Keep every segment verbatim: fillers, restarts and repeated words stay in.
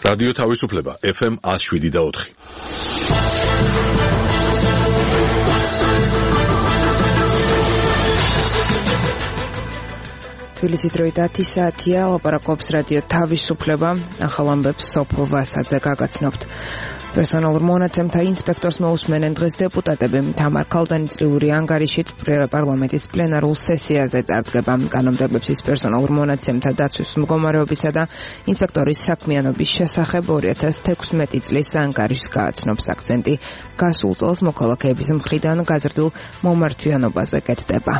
რადიო თავისუფლება ეფ ემ one oh seven და four. თბილისის დროით ათი საათია, ლაპარაკობს რადიო თავისუფლება, ახალ ამბებს სოფო ვასაძე გაგაცნობთ. პერსონალურ მონაცემთა ინსპექტორს მოусმენენ დღეს დეპუტატები. თამარ ქალდანიწრიული ანგარიშით პარლამენტის პლენარულ სესიაზე წარდგება კანონმდებლობის პერსონალურ მონაცემთა დაცვის მდგომარეობისა და ინსპექტორის საქმიანობის შესახებ two thousand sixteen წლის ანგარიშს გააცნობს აქცენტი. გასულ წელს მოქალაქეების მხრიდან გაზრდილ მომართვიანობაზე კეთდება.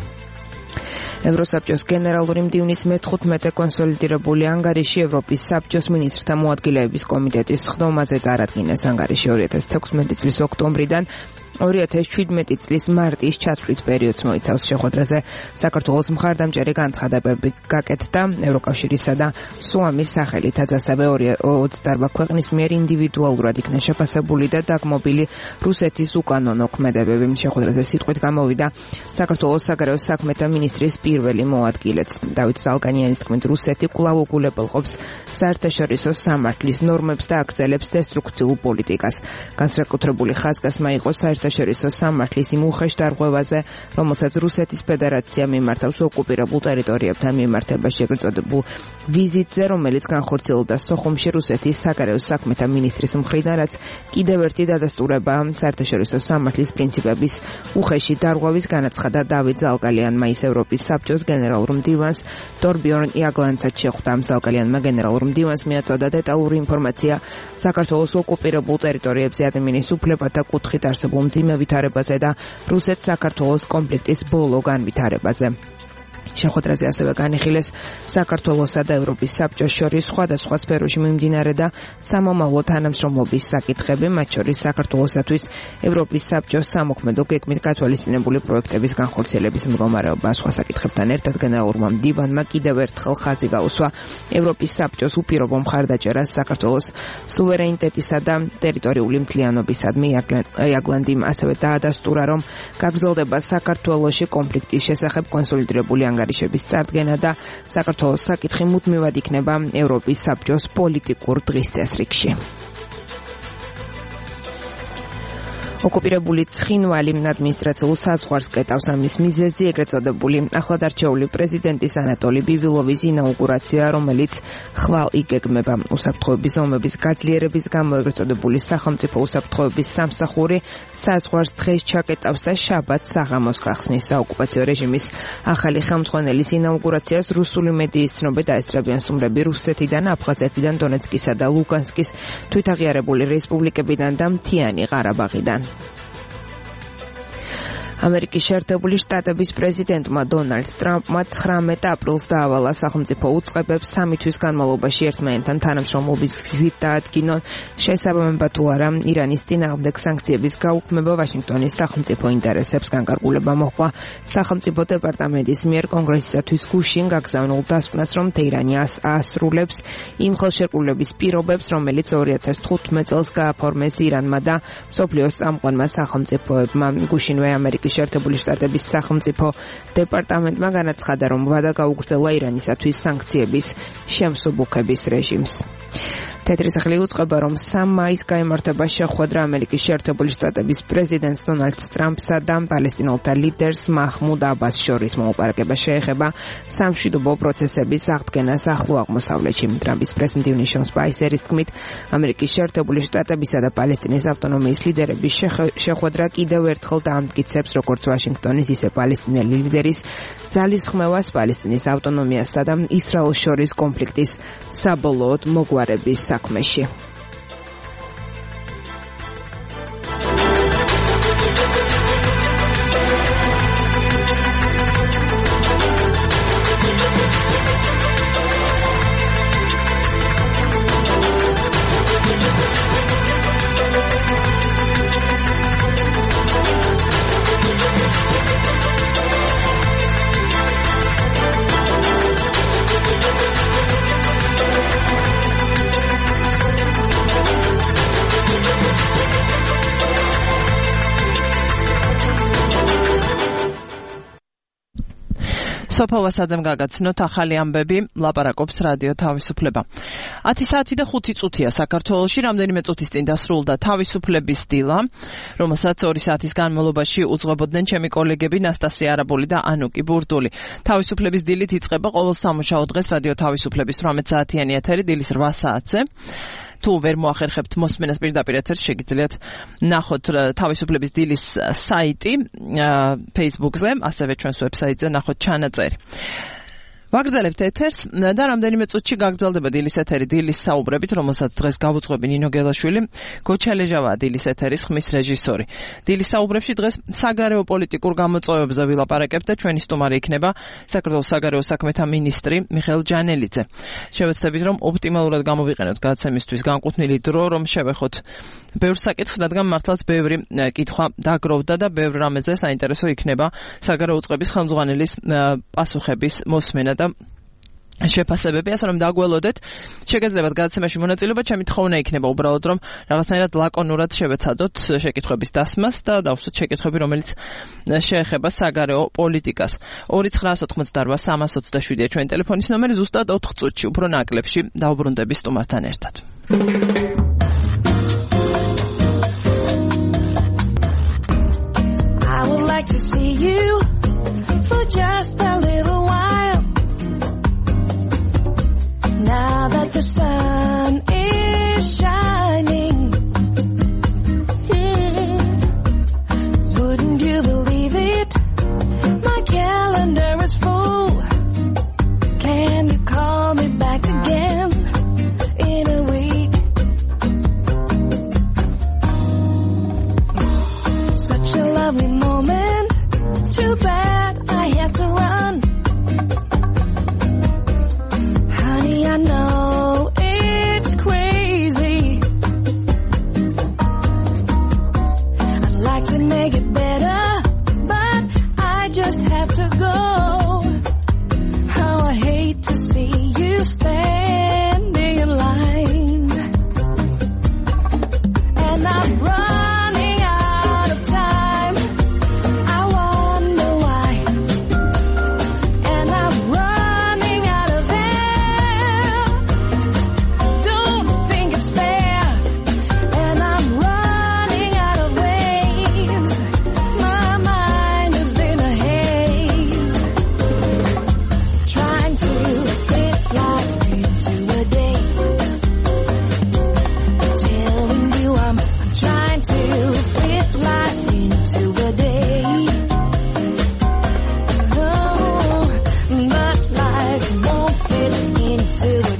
ევროსაბჭოს გენერალური მდივნის მეთხუთმეტე კონსოლიდირებული ანგარიში ევროპის საბჭოს მინისტრთა მოადგილეების კომიტეტის სხდომაზე წარადგინეს. ანგარიში two thousand sixteen წლის ოქტომბრიდან two thousand seventeen წლის მარტის ჩათვლით პერიოდს მოიცავს. შეხვედრაზე საქართველოს მხარდამჭერი განცხადებები გაკეთდა ევროკავშირისა და სუამის სახელით, ასევე twenty-eight ქვეყნის მიერ ინდივიდუალურად იქნა შეფასებული და დაგმობილი რუსეთის უკანონო ქმედებები. შეხვედრაზე სიტყვით გამოვიდა საქართველოს საგარეო საქმეთა მინისტრის პირველი მოადგილეც. დავით ზალგანიანის თქმით, რუსეთი კვლავ უგულებელყოფს საერთაშორისო სამართლის ნორმებს და აგრძელებს დესტრუქციულ პოლიტიკას. განსაკუთრებული ხაზგასმა იყო საერთაშორისო სამართლის იმ უხეშ დარღვევაზე, რომელსაც რუსეთის ფედერაცია მიმართავს ოკუპირებულ ტერიტორიებთან მიმართებაში, ეგრეთ წოდებულ ვიზიტზე, რომელიც განხორციელდა სოხუმში რუსეთის საგარეო საქმეთა მინისტრის მხრიდან, რაც კიდევ ერთი დადასტურება საერთაშორისო სამართლის პრინციპების უხეში დარღვევის განაცხადა დავით ზალგალიანმა. ის ევროპის საბჭოს გენერალურ მდივანს დორბიორნ იაგლანცად შეხვდა. ზალგალიანმა გენერალურ მდივანს მიაწოდა დეტალური ინფორმაცია საქართველოს ოკუპირებულ ტერიტორიებზე ადმინის უფლებათა კუთხით არსებულ მძიმე ვითარებაზე და რუსეთ-საქართველოს კონფლიქტის ბოლო განვითარებაზე. შეხვედრაზე ასევე განიხილეს საქართველოსა და ევროპის საბჭოს შორის სხვადასხვა სფეროში მიმდინარე და სამომავლო თანამშრომლობის საკითხები, მათ შორის საქართველოსათვის ევროპის საბჭოს სამოქმედო გეგმით გათვალისწინებული პროექტების განხორციელების მდგომარეობა. სხვა საკითხებთან ერთად გენერალურმა მდივანმა კიდევ ერთხელ ხაზი გაუსვა ევროპის საბჭოს უპირობო მხარდაჭერას საქართველოს სუვერენიტეტისა და ტერიტორიული მთლიანობისადმი. იაგლანდიმ ასევე დაადასტურა, რომ გაგრძელდება საქართველოში კონფლიქტის შესახებ კონსოლიდირებული ანგარიშების წარდგენა და საქართველოს საკითხი მუდმივად იქნება ევროპის საბჭოს პოლიტიკურ დღის წესრიგში. ოკუპირებული ცხინვალი ადმინისტრაციულ საზღვარს კეტავს. ამის მიზეზი ეგრეთ წოდებული ახლად არჩეული პრეზიდენტის ანატოლი ბივილოვის ინაუგურაცია, რომელიც ხვალ იგეგმება. უსაფრთხოების ზომების გაძლიერების გამო ეგრეთ წოდებული სახელმწიფო უსაფრთხოების სამსახური საზღვარს დღეს ჩაკეტავს და შაბათს საღამოს გახსნის. საოკუპაციო რეჟიმის ახალი ხელმძღვანელის ინაუგურაციას რუსული მედიის ცნობები დაესწრებიან სტუმრები რუსეთიდან, აფხაზეთიდან, დონეცკისა და ლუგანსკის თვითაღიარებული რესპუბლიკებიდან და მთიანი ყარაბაღიდან. ამერიკის შეერთებული შტატების პრეზიდენტმა დონალდ ტრამპმა ცხრამეტ აპრილს დაავალა სახელმწიფო უწყებებს სამი თვის განმავლობაში ერთმანეთთან თანამშრომლობის გზით დაადგინონ შესაბამება თუ არა ირანის წინააღმდეგ სანქციების გაუქმება ვაშინგტონის სახელმწიფო ინტერესებს. განკარგულება მოჰყვა სახელმწიფო დეპარტამენტის მიერ კონგრესისათვის გუშინ გაგზავნილ დასკვნას, რომ თეირანი აასრულებს იმ ხელშეკრულების პირობებს, რომელიც two thousand fifteen წელს გააფორმეს ირანმა და მსოფლიოს წამყვანმა სახელმწიფოებმა. გუშინვე ამერიკის შეერთებული შტატების სახელმწიფო დეპარტამენტმა განაცხადა, რომ ვადა გაუგრძელა ირანისათვის სანქციების შემსუბუქების რეჟიმს. თეთრი სახლი უწყება, რომ სამი მაისს გაიმართება შეხვედრა ამერიკის შეერთებული შტატების პრეზიდენტს დონალდ ტრამპსა და პალესტინელთა ლიდერს მაჰმუდ აბას შორის. მოლაპარაკება შეეხება სამშვიდობო პროცესების აღდგენას ახლო აღმოსავლეთში. ტრამპის პრესმდივნის შონ სპაისერის თქმით, ამერიკის შეერთებული შტატებისა და პალესტინის ავტონომიის ლიდერების შეხვედრა კიდევ ერთხელ დაამტკიცებს როგორც ვაშინგტონის, ისე პალესტინელი ლიდერის ძალისხმევას პალესტინის ავტონომიასა და ისრაელს შორის კონფლიქტის საბოლოოდ მოგვარების საქმეში. სოფო ვასაძემ გაგაცნოთ ახალი ამბები, ლაპარაკობს რადიო თავისუფლება. ათი საათი და ხუთი წუთია საქართველოში, რამდენიმე წუთის წინ დასრულდა თავისუფლების დილა, რომელსაც ორი საათის განმავლობაში უძღვებოდნენ ჩემი კოლეგები ნასტასია არაბული და ანუკი ბურდული. თავისუფლების დილით იწყება ყოველ სამუშაო დღეს რადიო თავისუფლების ორმოცდაათი საათიანი ეთერი დილის რვა საათზე. თუ ვერ მოახერხებთ მოსმენას პირდაპირ ეთერში, შეგიძლიათ ნახოთ თავისუფლების დილის საიტი Facebook-ზე, ასევე ჩვენს ვებსაიტზე ნახოთ ჩანაწერი. ვაგრძელებთ ეთერს და რამდენიმე წუთში გაგრძელდება დილის ეთერი დილის საუბრებით, რომელსაც დღეს გავუძღვები ნინო გელაშვილი, გოჩალეჟავაა დილის ეთერის ხმის რეჟისორი. დილის საუბრებში დღეს საგარეო პოლიტიკურ გამოწვევებზე ვილაპარაკებთ და ჩვენი სტუმარი იქნება საქართველოს საგარეო საქმეთა მინისტრი მიხეილ ჯანელიძე. შევეცდებით, რომ ოპტიმალურად გამოვიყენოთ გადაცემისთვის განკუთვნილი დრო, რომ შევეხოთ ბევრ საკითხს, რადგან მართლაც ბევრი კითხვა დაგროვდა და ბევრ რამეზე საინტერესო იქნება საგარეო უწყების ხელმძღვანელის პასუხების მოსმენა და შეფასებები, ასე რომ დაგველოდეთ. შეგეძლებათ გადაცემაში მონაწილეობა, ჩემი თხოვნა იქნება უბრალოდ, რომ რაღაცნაირად ლაკონურად შევეცადოთ შეკითხვების დასმას და დავსვათ შეკითხვები, რომელიც შეეხება საგარეო პოლიტიკას. ორი ცხრაას ოთხმოცდარვა სამას ოცდაშვიდია ჩვენი ტელეფონის ნომერი, ზუსტად ოთხ წუთში, უფრო ნაკლებში დავუბრუნდები სტუმართან ერთად. I would like to see you for just a little while. Now that the sun is shining, mm, wouldn't you believe it? My calendar is full. Can you call me back again in a week? Such a lovely moment. Too bad I have to run. Honey, I know it's crazy. I'd like to make it better, but I just have to go. How I hate to see you standing in line. And I'm running out of time. I wonder why. And I'm running out of air. Don't think it's fair. And I'm running out of ways. My mind is in a haze. Trying to fit life into a day. Telling you I'm, I'm trying to fit life into a day. Oh, but life won't fit into a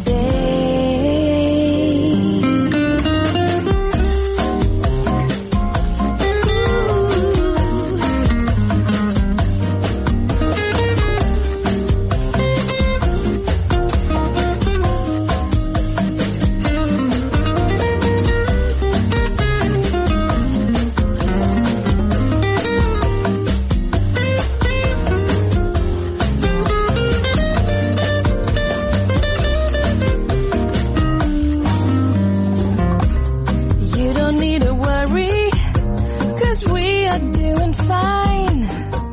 You don't need to worry, 'cause we are doing fine.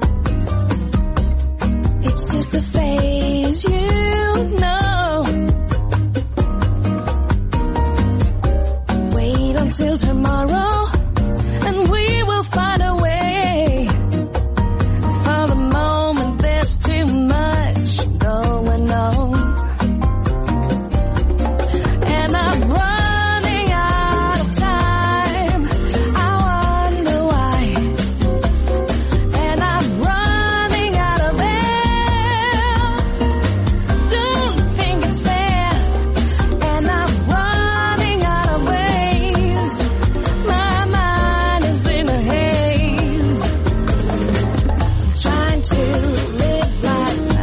It's just a phase, you know. Wait until tomorrow, and we will find a way. For the moment, there's too much going on. And I'm running out of time. I wonder why. And I'm running out of air. Don't think it's fair. And I'm running out of ways. My mind is in a haze. Trying to live life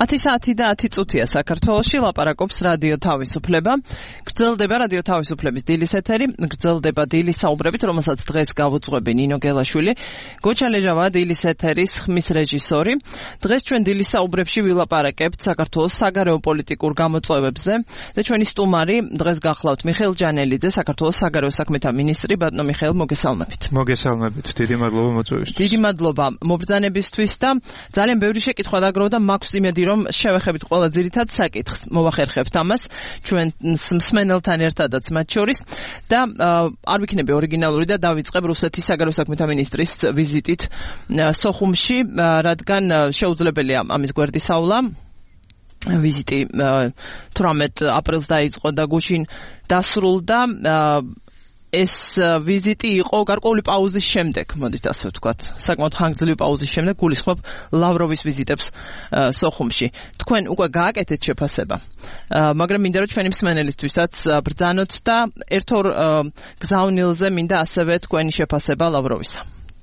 ათი საათი და ათი წუთია საქართველოში, ლაპარაკობს რადიო თავისუფლება. გრძელდება რადიო თავისუფლების დილის ეთერი, გრძელდება დილის საუბრებით, რომელსაც დღეს გავუძღვები ნინო გელაშვილი. გოჩა ლეჟავა დილის ეთერის ხმის რეჟისორი. დღეს ჩვენ დილის საუბრებში ვილაპარაკებთ საქართველოს საგარეო პოლიტიკურ გამოწვევებზე და ჩვენი სტუმარი დღეს გახლავთ მიხეილ ჯანელიძე, საქართველოს საგარეო საქმეთა მინისტრი. ბატონო მიხეილ, მოგესალმებით. მოგესალმებით. დიდი მადლობა მოწვევისთვის. დიდი მადლობა მობრძანებისთვის და ძალიან ბევრი შეკითხვა დაგროვდა, მაქვს იმედი რომ შევეხებით ყველა ძირითად საკითხს, მოვახერხებთ ამას ჩვენ მსმენელთან ერთადაც მათ შორის და არ ვიქნები ორიგინალური და დავიწყებ რუსეთის საგარეო საქმეთა მინისტრის ვიზიტით სოხუმში, რადგან შეუძლებელია ამის გვერდისავლა. ვიზიტი თვრამეტ აპრილს დაიწყო და გუშინ დასრულდა. ეს ვიზიტი იყო გარკვეული პაუზის შემდეგ, მოდით ასე ვთქვათ, საკმაოდ ხანგრძლივი პაუზის შემდეგ გულისხმობ ლავროვის ვიზიტებს სოხუმში. თქვენ უკვე გააკეთეთ შეფასება, მაგრამ მინდა რომ ჩვენი მსმენელისთვისაც ბრძანოთ და ერთ-ორ გზავნილზე მინდა ასევე თქვენი შეფასება ლავროვისა.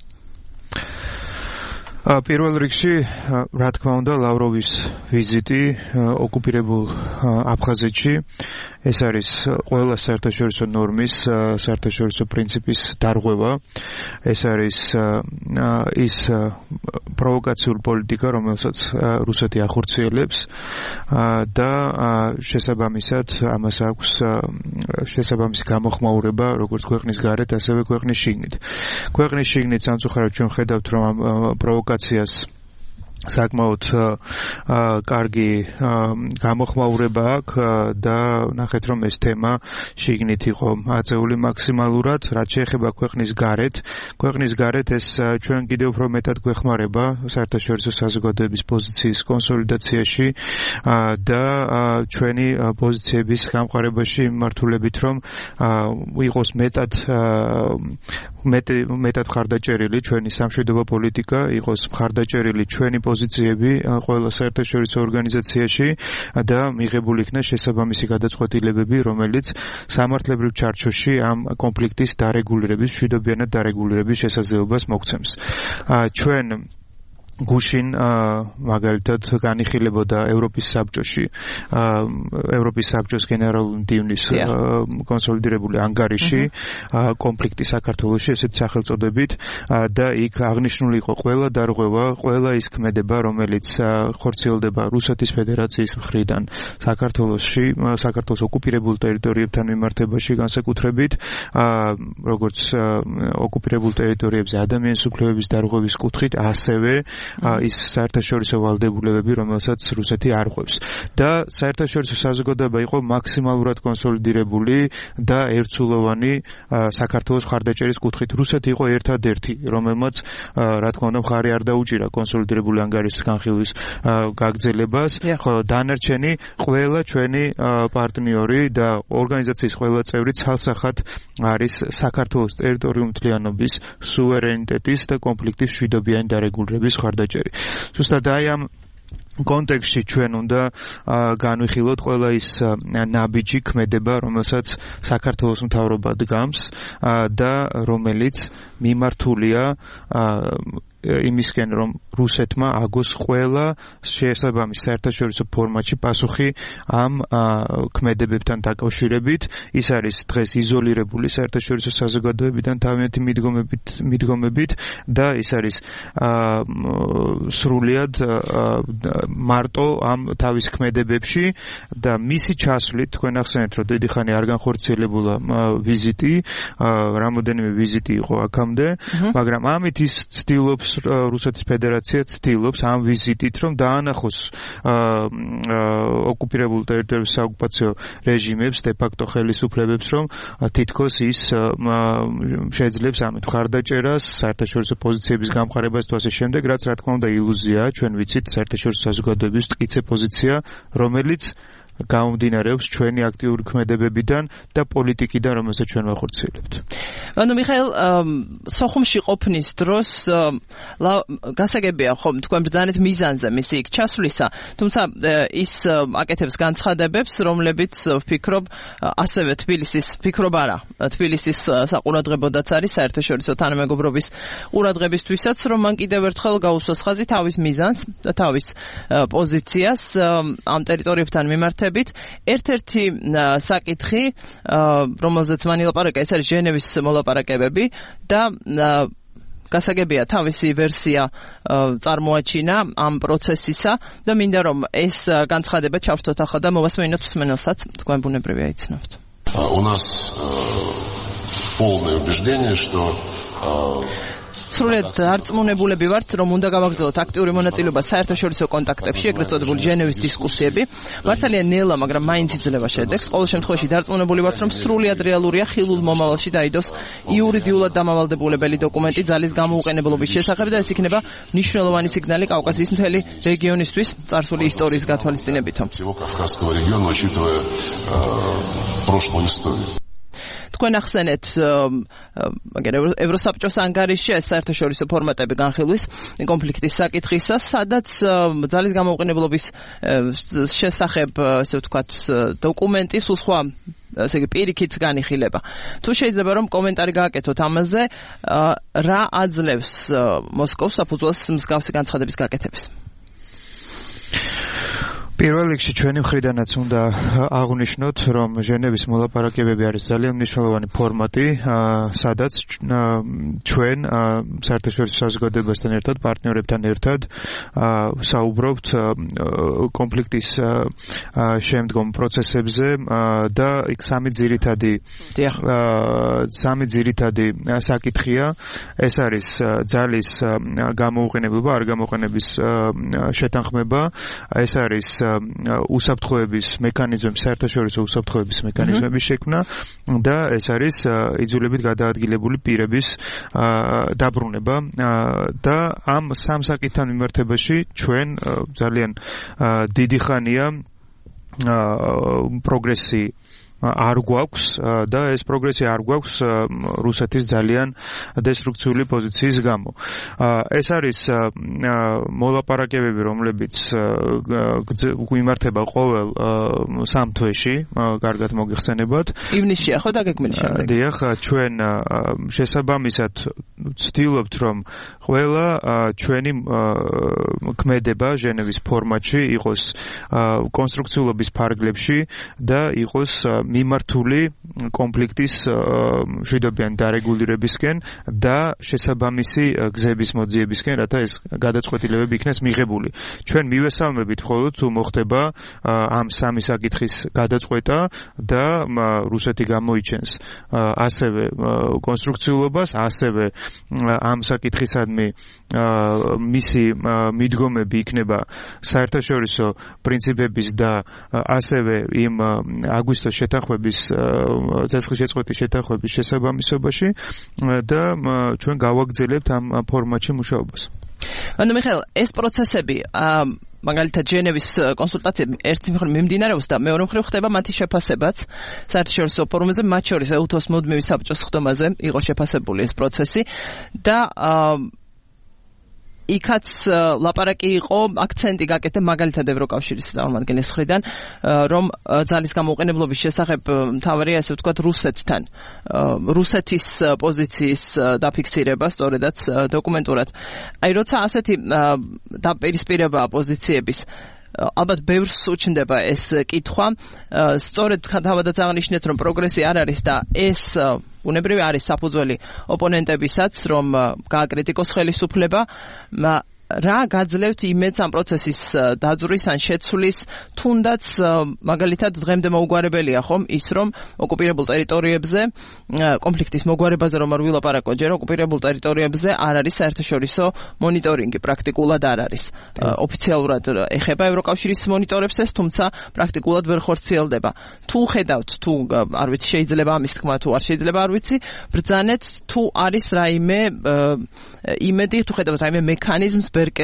პირველ რიგში, რა თქმა უნდა, ლავროვის ვიზიტი ოკუპირებულ აფხაზეთში ეს არის ყველა საერთაშორისო ნორმის, საერთაშორისო პრინციპის დარღვევა. ეს არის ის პროვოკაციული პოლიტიკა, რომელსაც რუსეთი ახორციელებს და შესაბამისად ამას აქვს შესაბამისი გამოხმაურება როგორც ქვეყნის გარეთ, ასევე ქვეყნის შიგნით. ქვეყნის შიგნით სამწუხაროდ ჩვენ ხედავთ, რომ ამ პროვოკაციას საკმაოდ კარგი გამოხმაურება აქვს და ნახეთ რომ ეს თემა შიგნით იყო აწეული მაქსიმალურად, რაც შეეხება ქვეყნის გარეთ. ქვეყნის გარეთ ეს ჩვენ კიდევ უფრო მეტად გვეხმარება საერთაშორისო საზოგადოების პოზიციის კონსოლიდაციაში და ჩვენი პოზიციების გამყარებაში მიმართულებით, რომ იყოს მეტად მეტად მხარდაჭერილი ჩვენი სამშვიდობო პოლიტიკა, იყოს მხარდაჭერილი ჩვენი პოზიციები ყველა საერთაშორისო ორგანიზაციაში და მიღებული იქნა შესაბამისი გადაწყვეტილებები, რომელიც სამართლებრივ ჩარჩოში ამ კონფლიქტის დარეგულირების, მშვიდობიანად დარეგულირების შესაძლებლობას მოგცემს. ჩვენ გუშინ მაგალითად განიხილებოდა ევროპის საბჭოში, ევროპის საბჭოს გენერალური მდივნის კონსოლიდირებული ანგარიში კონფლიქტი საქართველოში, ესეთ სახელწოდებით და იქ აღნიშნული იყო ყველა დარღვევა, ყველა ის ქმედება, რომელიც ხორციელდება რუსეთის ფედერაციის მხრიდან საქართველოში, საქართველოს ოკუპირებულ ტერიტორიებთან მიმართებაში განსაკუთრებით, როგორც ოკუპირებულ ტერიტორიებზე ადამიანის უფლებების დარღვევის კუთხით, ასევე ის საერთაშორისო ვალდებულებები, რომელსაც რუსეთი არღვევს. და საერთაშორისო საზოგადოება იყო მაქსიმალურად კონსოლიდირებული და ერთსულოვანი საქართველოს მხარდაჭერის კუთხით. რუსეთი იყო ერთადერთი, რომელმაც რა თქმა უნდა მხარი არ დაუჭირა კონსოლიდირებული ანგარიშის განხილვის გაგრძელებას, ხოლო დანარჩენი ყველა ჩვენი პარტნიორი და ორგანიზაციის ყველა წევრი ცალსახად არის საქართველოს ტერიტორიული მთლიანობის, სუვერენიტეტის და კონფლიქტის მშვიდობიანი დარეგულირების მხარდაჭერი. ზუსტად აი ამ კონტექსტში ჩვენ უნდა განვიხილოთ ყველა ის ნაბიჯი ქმედება, რომელსაც საქართველოს მთავრობა დგამს და რომელიც მიმართულია იმისკენ, რომ რუსეთმა აგოს ყველა შესაბამის საერთაშორისო ფორმატში პასუხი ამ ქმედებებთან დაკავშირებით. ის არის დღეს იზოლირებული საერთაშორისო საზოგადოებიდან თავიანთი მიდგომებით, მიდგომებით და ის არის სრულიად მარტო ამ თავის ქმედებებში და მისი ჩასვლით, თქვენ ახსენეთ, რომ დიდი ხანი არ განხორციელებულა ვიზიტი, რამოდენიმე ვიზიტი იყო აქამდე, მაგრამ ამით ის ცდილობს რუსეთის ფედერაცია ცდილობს ამ ვიზიტით, რომ დაანახოს ოკუპირებულ ტერიტორიების საოკუპაციო რეჟიმებს, დე-ფაქტო ხელისუფლებებს, რომ თითქოს ის შეძლებს ამით მხარდაჭერას, საერთაშორისო პოზიციების გამყარებას თუ ასე შემდეგ, რაც რა თქმა უნდა ილუზიაა, ჩვენ ვიცით საერთაშორისო საზოგადოების მტკიცე პოზიცია, რომელიც გამომდინარეობს ჩვენი აქტიური ქმედებებიდან და პოლიტიკიდან, რომელსაც ჩვენ ვახორციელებთ. ანუ მიხაილ, სოხუმში ყოფნის დროს გასაგებია ხომ თქვენ ბრძანეთ მიზანზე მისი იქ ჩასვლისა, თუმცა ის აკეთებს განცხადებებს, რომლებიც ვფიქრობ ასევე თბილისის, ვფიქრობ არა, თბილისის საყურადღებოდაც არის საერთაშორისო თანამეგობრობის ყურადღებისთვისაც, რომ მან კიდევ ერთხელ გაუსვას ხაზი თავის მიზანს და თავის პოზიციას ამ ტერიტორიებთან მიმართებით. ერთ-ერთი საკითხი, რომელზეც მან ილაპარაკა, ეს არის ჟენევის მოლაპარაკებები და გასაგებია თავისი ვერსია წარმოაჩინა ამ პროცესისა და მინდა რომ ეს განცხადება ჩავთოთ ახლა და მოვასმინოთ მსმენელსაც, თქვენ ბუნებრივია იცნობთ. У нас полное убеждение, что სრულად არწმუნებულები ვართ, რომ უნდა გავაგრძელოთ აქტიური მონაწილეობა საერთაშორისო კონტაქტებში, ეგრეთ წოდებული ჟენევის დისკუსიები. მართალია ნელა, მაგრამ მაინც იძლევა შედეგს. ყოველ შემთხვევაში დარწმუნებული ვართ, რომ სრულად რეალურია ხილულ მომავალში დაიდოს იურიდიულად დამავალდებულებელი დოკუმენტი ძალის გამოუყენებლობის შესახებ და ეს იქნება მნიშვნელოვანი სიგნალი კავკასიის მთელი რეგიონისთვის წარსული ისტორიის გათვალისწინებითო. თქვენ ახსენეთ ევროსაბჭოს ანგარიშში ეს საერთაშორისო ფორმატები განხილვის კონფლიქტის საკითხისას, სადაც ძალის გამოუყენებლობის შესახებ, ასე ვთქვათ, დოკუმენტი სულ სხვა, ესე იგი პირიქით განიხილება. თუ შეიძლება რომ კომენტარი გააკეთოთ ამაზე, რა აძლევს მოსკოვს საფუძველს მსგავსი განცხადების გაკეთების? პირველ რიგში ჩვენი მხრიდანაც უნდა აღვნიშნოთ, რომ ჟენევის მოლაპარაკებები არის ძალიან მნიშვნელოვანი ფორმატი, სადაც ჩვენ საერთაშორისო საზოგადოებასთან ერთად, პარტნიორებთან ერთად საუბრობთ კონფლიქტის შემდგომ პროცესებზე და იქ სამი ძირითადი სამი ძირითადი საკითხია. ეს არის ძალის გამოუყენებლობა, არ გამოყენების შეთანხმება, ეს არის უსაფრთხოების მექანიზმები, საერთაშორისო უსაფრთხოების მექანიზმების შექმნა და ეს არის იძულებით გადაადგილებული პირების დაბრუნება და ამ სამ საკითხთან მიმართებაში ჩვენ ძალიან დიდი ხანია პროგრესი არ გვაქვს და ეს პროგრესი არ გვაქვს რუსეთის ძალიან დესტრუქციული პოზიციის გამო. ეს არის მოლაპარაკებები, რომლებიც გვიმართება ყოველ სამ თვეში, კარგად მოგიხსენებათ. ივნისშია ხო დაგეგმილი შემდეგ? დიახ, ჩვენ შესაბამისად ვცდილობთ, რომ ყველა ჩვენი ქმედება ჟენევის ფორმატში იყოს კონსტრუქციულობის ფარგლებში და იყოს მიმართული კონფლიქტის მშვიდობიან დარეგულირებისკენ და შესაბამისი გზების მოძიებისკენ, რათა ეს გადაწყვეტილებები იქნეს მიღებული. ჩვენ მივესალმებით მხოლოდ თუ მოხდება ამ სამი საკითხის გადაწყვეტა და რუსეთი გამოიჩენს ასევე კონსტრუქციულობას, ასევე ამ საკითხისადმი მისი მიდგომები იქნება საერთაშორისო პრინციპების და ასევე იმ აგვისტოს შეთანხმების ცეცხლის შეწყვეტის შეთანხმების შესაბამისობაში და ჩვენ გავაგრძელებთ ამ ფორმატში მუშაობას. ანუ მიხაილ, ეს პროცესები მაგალითად ჟენევის კონსულტაციები ერთი მხრივ მიმდინარეობს და მეორე მხრივ ხდება მათი შეფასებაც საერთაშორისო ფორუმზე, მათ შორის ეუთოს მუდმივი საბჭოს ხდომაზე იყო შეფასებული ეს პროცესი და იქაც ლაპარაკი იყო, აქცენტი გაკეთდა მაგალითად ევროკავშირის წარმომადგენლის მხრიდან, რომ ძალის გამოუყენებლობის შესახებ მთავარია, ასე ვთქვათ, რუსეთთან, რუსეთის პოზიციის დაფიქსირება, სწორედაც დოკუმენტურად. აი, როცა ასეთი დაპირისპირება პოზიციების ალბათ ბევრს უჩნდება ეს კითხვა, სწორედ თავადაც აღნიშნეთ, რომ პროგრესი არ არის და ეს ბუნებრივი არის საფუძველი ოპონენტებისაც, რომ გააკრიტიკოს ხელისუფლება. რა გაძლევთ იმედს ამ პროცესის დაძვრის ან შეცვლის, თუნდაც მაგალითად დღემდე მოუგვარებელია ხომ ის, რომ ოკუპირებულ ტერიტორიებზე კონფლიქტის მოგვარებაზე რომ არ ვილაპარაკო, ჯერ ოკუპირებულ ტერიტორიებზე არ არის საერთაშორისო მონიტორინგი, პრაქტიკულად არ არის. ოფიციალურად ეხება ევროკავშირის მონიტორებს ეს, თუმცა პრაქტიკულად ვერ ხორციელდება. თუ ხედავთ, თუ არ ვიცი, შეიძლება ამის თქმა, თუ არ შეიძლება არ ვიცი, ბრძანეთ თუ არის რაიმე იმედი, თუ ხედავთ რაიმე მექანიზმს ბერკეტს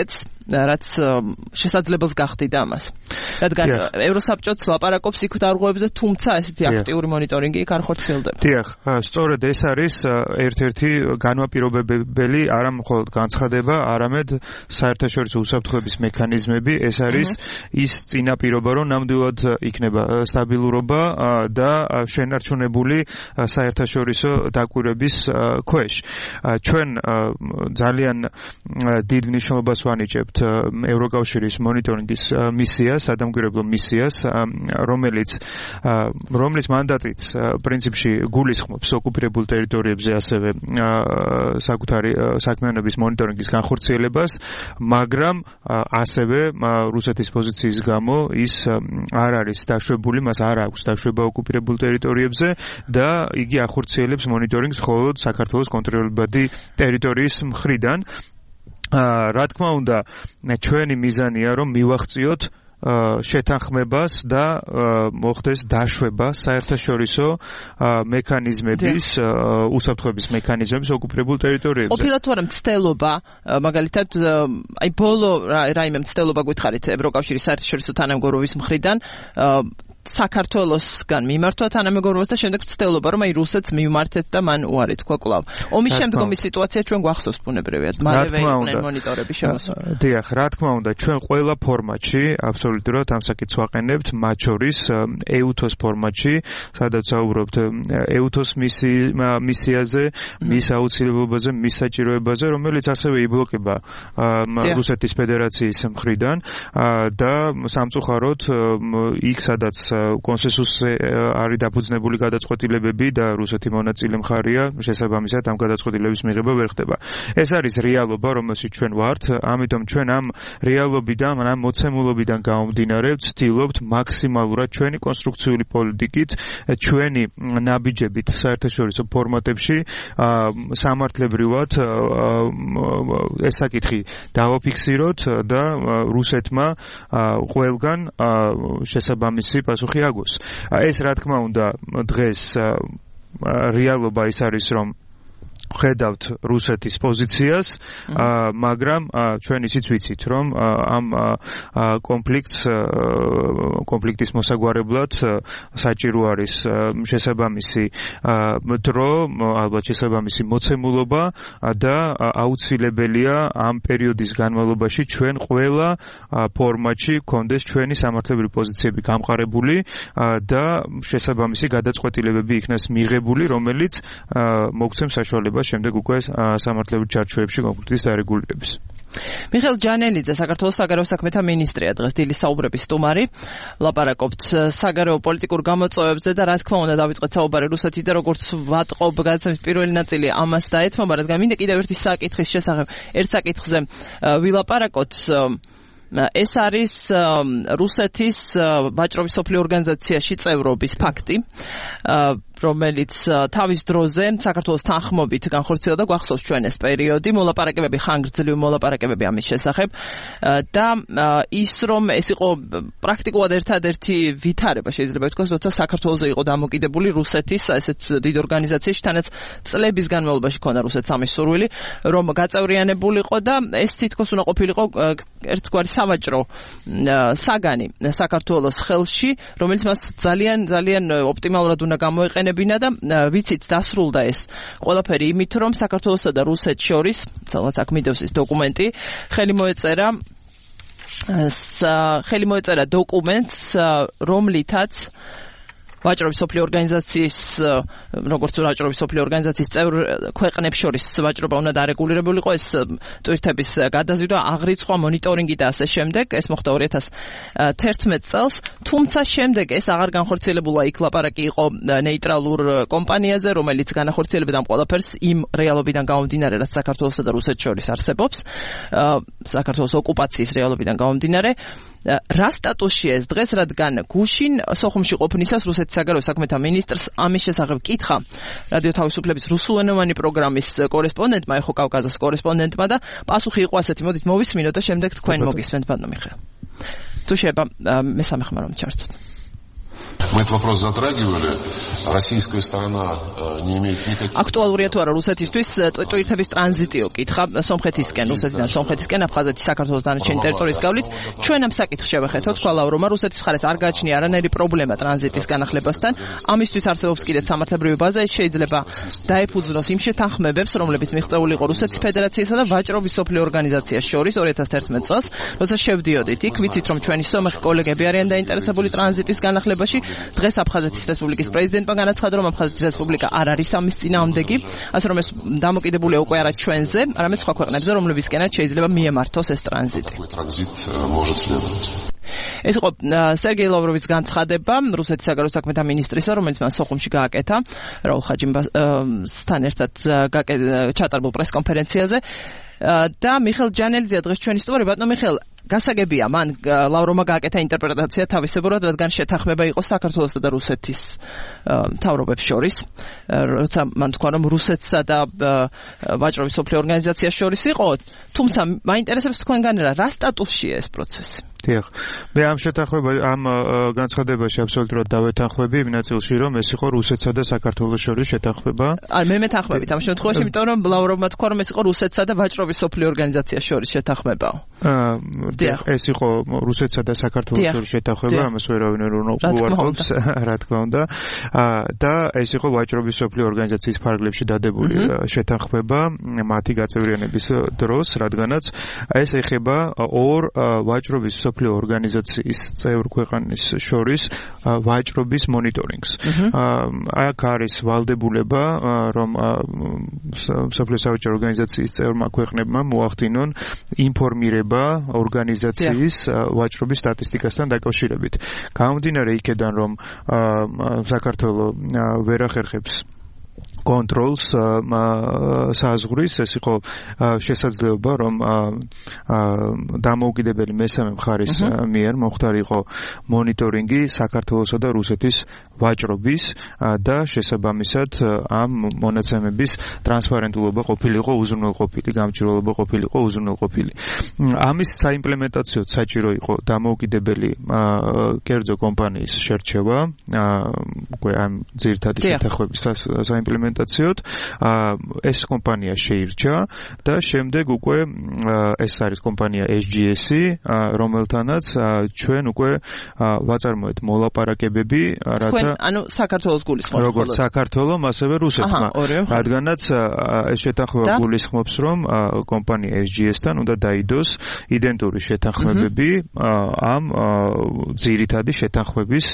რაც შესაძლებელს გახდიდა ამას. რადგან ევროსაბჭოც ლაპარაკობს იქ დარღვევებზე, თუმცა ესეთი აქტიური მონიტორინგი იქ არ ხორციელდება. დიახ, სწორედ ეს არის ერთ-ერთი განმაპირობებელი არა მხოლოდ განცხადება, არამედ საერთაშორისო უსაფრთხოების მექანიზმები. ეს არის ის წინაპირობა, რომ ნამდვილად იქნება სტაბილურობა და შენარჩუნებული საერთაშორისო დაკვირვების ქვეშ. ჩვენ ძალიან დიდ მნიშვნელობას ვანიჭებთ ევროკავშირის მონიტორინგის მისიას, სადამკვირვებლო მისიას, რომელიც რომლის მანდატიც პრინციპში გულისხმობს ოკუპირებულ ტერიტორიებზე ასევე საკუთარი საქმიანობის მონიტორინგის განხორციელებას, მაგრამ ასევე რუსეთის პოზიციის გამო ის არ არის დაშვებული, მას არ აქვს დაშვება ოკუპირებულ ტერიტორიებზე და იგი ახორციელებს მონიტორინგს მხოლოდ საქართველოს კონტროლებადი ტერიტორიის მხრიდან. რა თქმა უნდა, ჩვენი მიზანია რომ მივახციოთ შეთანხმებას და მოხდეს დაშვება საერთაშორისო მექანიზმების, უსაფრთხოების მექანიზმების ოკუპირებულ ტერიტორიებზე. ყოფილა თუ არა მცდელობა, მაგალითად, აი ბოლო რაიმე მცდელობა გითხარით ევროკავშირის საერთაშორისო თანამგზავრობის მხრიდან საქართველოსგან მიმართვა თანამეგობრობას და შემდეგ ცდილობა რომ აი რუსეთს მივმართეთ და მან უარი თქვა კვლავ. ომის შემდგომი სიტუაცია ჩვენ გვახსოვს ბუნებრივად, მალევე იყვნენ მონიტორები შემოსული. დიახ, რა თქმა უნდა, ჩვენ ყველა ფორმატში აბსოლუტურად ამ საკითხს ვაყენებთ, მათ შორის ეუთოს ფორმატში, სადაც საუბრობთ ეუთოს მისიაზე, მის აუცილებლობაზე, მის საჭიროებაზე, რომელიც ასევე იბლოკება რუსეთის ფედერაციის მხრიდან და სამწუხაროდ იქ სადაც კონსენსუსზე არის დაფუძნებული გადაწყვეტილებები და რუსეთი მონაწილე მხარია, შესაბამისად ამ გადაწყვეტილების მიღება ვერ ხდება. ეს არის რეალობა, რომელშიც ჩვენ ვართ, ამიტომ ჩვენ ამ რეალობიდან, ამ მოცემულობიდან გამომდინარე ვცდილობთ მაქსიმალურად ჩვენი კონსტრუქციული პოლიტიკით, ჩვენი ნაბიჯებით საერთაშორისო ფორმატებში სამართლებრივად ეს საკითხი დავაფიქსიროთ და რუსეთმა ყველგან შესაბამისი პასუხი აგოს. ეს რა თქმა უნდა დღეს რეალობა ის არის რომ ხედავთ რუსეთის პოზიციას, მაგრამ ჩვენ ისიც ვიცით, რომ ამ კონფლიქტს კონფლიქტის მოსაგვარებლად საჭირო არის შესაბამისი დრო, ალბათ შესაბამისი მოცემულობა და აუცილებელია ამ პერიოდის განმავლობაში ჩვენ ყველა ფორმატში გქონდეს ჩვენი სამართლებრივი პოზიციები გამყარებული და შესაბამისი გადაწყვეტილებები იქნას მიღებული, რომელიც მოგცემს საშუალებას შემდეგ უკვე სამართლებრივ ჩარჩოებში კონფლიქტის დარეგულირების. მიხეილ ჯანელიძე, საქართველოს საგარეო საქმეთა მინისტრია, დღეს დილის საუბრების სტუმარი. ლაპარაკობთ საგარეო პოლიტიკურ გამოწვევებზე და რა თქმა უნდა დავიწყეთ საუბარი რუსეთით და როგორც ვატყობ, გადაცემის პირველი ნაწილი ამას დაეთმობა, რადგან მინდა კიდევ ერთი საკითხის შესახებ, ერთ საკითხზე ვილაპარაკოთ. ეს არის რუსეთის ვაჭრობის სოფლიო ორგანიზაციაში წევრობის ფაქტი, რომელიც თავის დროზე საქართველოს თანხმობით განხორციელდა, გვახსოვს ჩვენ ეს პერიოდი, მოლაპარაკებები ხანგრძლივი მოლაპარაკებები ამის შესახებ და ის რომ ეს იყო პრაქტიკულად ერთადერთი ვითარება შეიძლება ითქვას, როცა საქართველოზე იყო დამოკიდებული რუსეთის ესეთ დიდ ორგანიზაციაში, თანაც წლების განმავლობაში ქონდა რუსეთს ამის სურვილი, რომ გაწევრიანებულიყო და ეს თითქოს უნდა ყოფილიყო ერთგვარი სავაჭრო საგანი საქართველოს ხელში, რომელიც მას ძალიან ძალიან ოპტიმალურად უნდა გამოეყენებინა და ვიცით დასრულდა ეს ყველაფერი იმით, რომ საქართველოსა და რუსეთს შორის, სადაც აქ მიდევს ეს დოკუმენტი, ხელი მოეწერა ხელი მოეწერა დოკუმენტს, რომლითაც ვაჭრობის სოფლიო ორგანიზაციის, როგორც ვაჭრობის სოფლიო ორგანიზაციის წევრ ქვეყნებს შორის ვაჭრობა უნდა დარეგულირებულიყო, ეს ტვირთების გადაზიდვა, აღრიცხვა, მონიტორინგი და ასე შემდეგ. ეს მოხდა ორი ათას თერთმეტ წელს, თუმცა შემდეგ ეს აღარ განხორციელებულა, იქ ლაპარაკი იყო ნეიტრალურ კომპანიაზე, რომელიც განახორციელებდა ამ ყველაფერს იმ რეალობიდან გამომდინარე, რაც საქართველოსა და რუსეთს შორის არსებობს, საქართველოს ოკუპაციის რეალობიდან გამომდინარე. რა სტატუსია ეს დღეს, რადგან გუშინ სოხუმში ყოფნისას რუსეთის საგარეო საქმეთა მინისტრს ამის შესახებ კითხა რადიო თავისუფლების რუსულენოვანი პროგრამის კორესპონდენტმა, ეხო კავკაზის კორესპონდენტმა და პასუხი იყო ასეთი, მოდით მოვისმინოთ და შემდეგ თქვენ მოგისმენთ, ბატონო მიხეილ. თუ შეიძლება მესამე ხმა რომ ჩართოთ. Мы этот вопрос затрагивали. Российская сторона не имеет никаких... Აქტუალურია თუ არა რუსეთისთვის ტვირთების ტრანზიტი უკითხა სომხეთისკენ, რუსეთიდან სომხეთისკენ, აფხაზეთის, საქართველოს დანარჩენი ტერიტორიის გავლით. ჩვენ ამ საკითხს შევეხეთოთ, თქვა ლავროვმა, რუსეთის მხარეს არ გააჩნია არანაირი პრობლემა ტრანზიტის განახლებასთან. ამისთვის არსებობს კიდეც სამართლებრივი ბაზა, ის შეიძლება დაეფუძნოს იმ შეთანხმებებს, რომლებიც მიღწეული იყო რუსეთის ფედერაციასა და ვაჭრობის სოფლიო ორგანიზაციას შორის ორი ათას თერთმეტ წელს, როცა შევდიოდით იქ, ვიცით რომ ჩვენი სომეხი კოლეგები არიან დაინტერესებული ტრანზიტის განახლებაში. დღეს აფხაზეთის რესპუბლიკის პრეზიდენტმა განაცხადა, რომ აფხაზეთის რესპუბლიკა არ არის ამის წინააღმდეგი, ასე რომ ეს დამოკიდებულია უკვე არა ჩვენზე, არამედ სხვა ქვეყნებზე, რომლებისკენაც შეიძლება მიემართოს ეს ტრანზიტი. ეს იყო სერგეი ლავროვის განცხადება, რუსეთის საგარეო საქმეთა მინისტრისა, რომელიც მან სოხუმში გააკეთა რაულ ხაჯიმბასთან ერთად ჩატარებულ პრესკონფერენციაზე. და მიხელ ჯანელიძეა დღეს ჩვენი სტუმარი. ბატონო მიხელ, გასაგებია, მან ლავროვმა გააკეთა ინტერპრეტაცია თავისებურად, რადგან შეთანხმება იყო საქართველოსა და რუსეთის მთავრობებს შორის, როცა მან თქვა, რომ რუსეთსა და ვაჭრობის სოფლიო ორგანიზაციას შორის იყო, თუმცა მაინტერესებს თქვენგან რა სტატუსშია ეს პროცესი? დიახ. მე ამ შეთანხმება ამ განცხადებაში აბსოლუტურად დავეთანხმები იმ ნაწილში, რომ ეს იყო რუსეთსა და საქართველოს შორის შეთანხმება. არ მე მეთანხმებით ამ შემთხვევაში, იმიტომ რომ ლავროვმა თქვა, რომ ეს იყო რუსეთსა და ვაჭრობის სოფლიო ორგანიზაციას შორის შეთანხმება. დიახ, ეს იყო რუსეთსა და საქართველოს შორის შეთანხმება, ამას ვერავინ არ უარყოფს, რა თქმა უნდა. და ეს იყო ვაჭრობის სოფლიო ორგანიზაციის ფარგლებში დადებული შეთანხმება მათი გაწევრიანების დროს, რადგანაც ეს ეხება ორ ვაჭრობის სოფლიო ორგანიზაციის წევრ ქვეყნის შორის ვაჭრობის მონიტორინგს. აქ არის ვალდებულება, რომ სოფლიო სავაჭრო ორგანიზაციის წევრმა ქვეყნებმა მოახდინონ ინფორმირება ორგანიზაციის ვაჭრობის სტატისტიკასთან დაკავშირებით. გამომდინარე იქედან, რომ საქართველო ვერ ახერხებს კონტროლს საზღვრის, ეს იყო შესაძლებლობა, რომ დამოუკიდებელი მესამე მხარის მიერ მომხდარიყო მონიტორინგი საქართველოსა და რუსეთის ვაჭრობის და შესაბამისად ამ მონაცემების ტრანსპარენტულობა ყოფილიყო უზრუნველყოფილი, გამჭვირვალობა ყოფილიყო უზრუნველყოფილი. ამის საიმპლემენტაციოდ საჭირო იყო დამოუკიდებელი კერძო კომპანიის შერჩევა, უკვე ამ ძირითადი შეთანხმების საიმპლემენტაციოდ ეს კომპანია შეირჩა და შემდეგ უკვე ეს არის კომპანია ეს ჯი ესი, რომელთანაც ჩვენ უკვე ვაწარმოეთ მოლაპარაკებები, რათა ანუ საქართველოს გულისხმობთ როგორც საქართველოს, ასევე რუსეთმა, რადგანაც ეს შეთანხმება გულისხმობს, რომ კომპანია ეს ჯი esi-თან უნდა დაიდოს იდენტური შეთანხმებები ამ ძირითადი შეთანხმების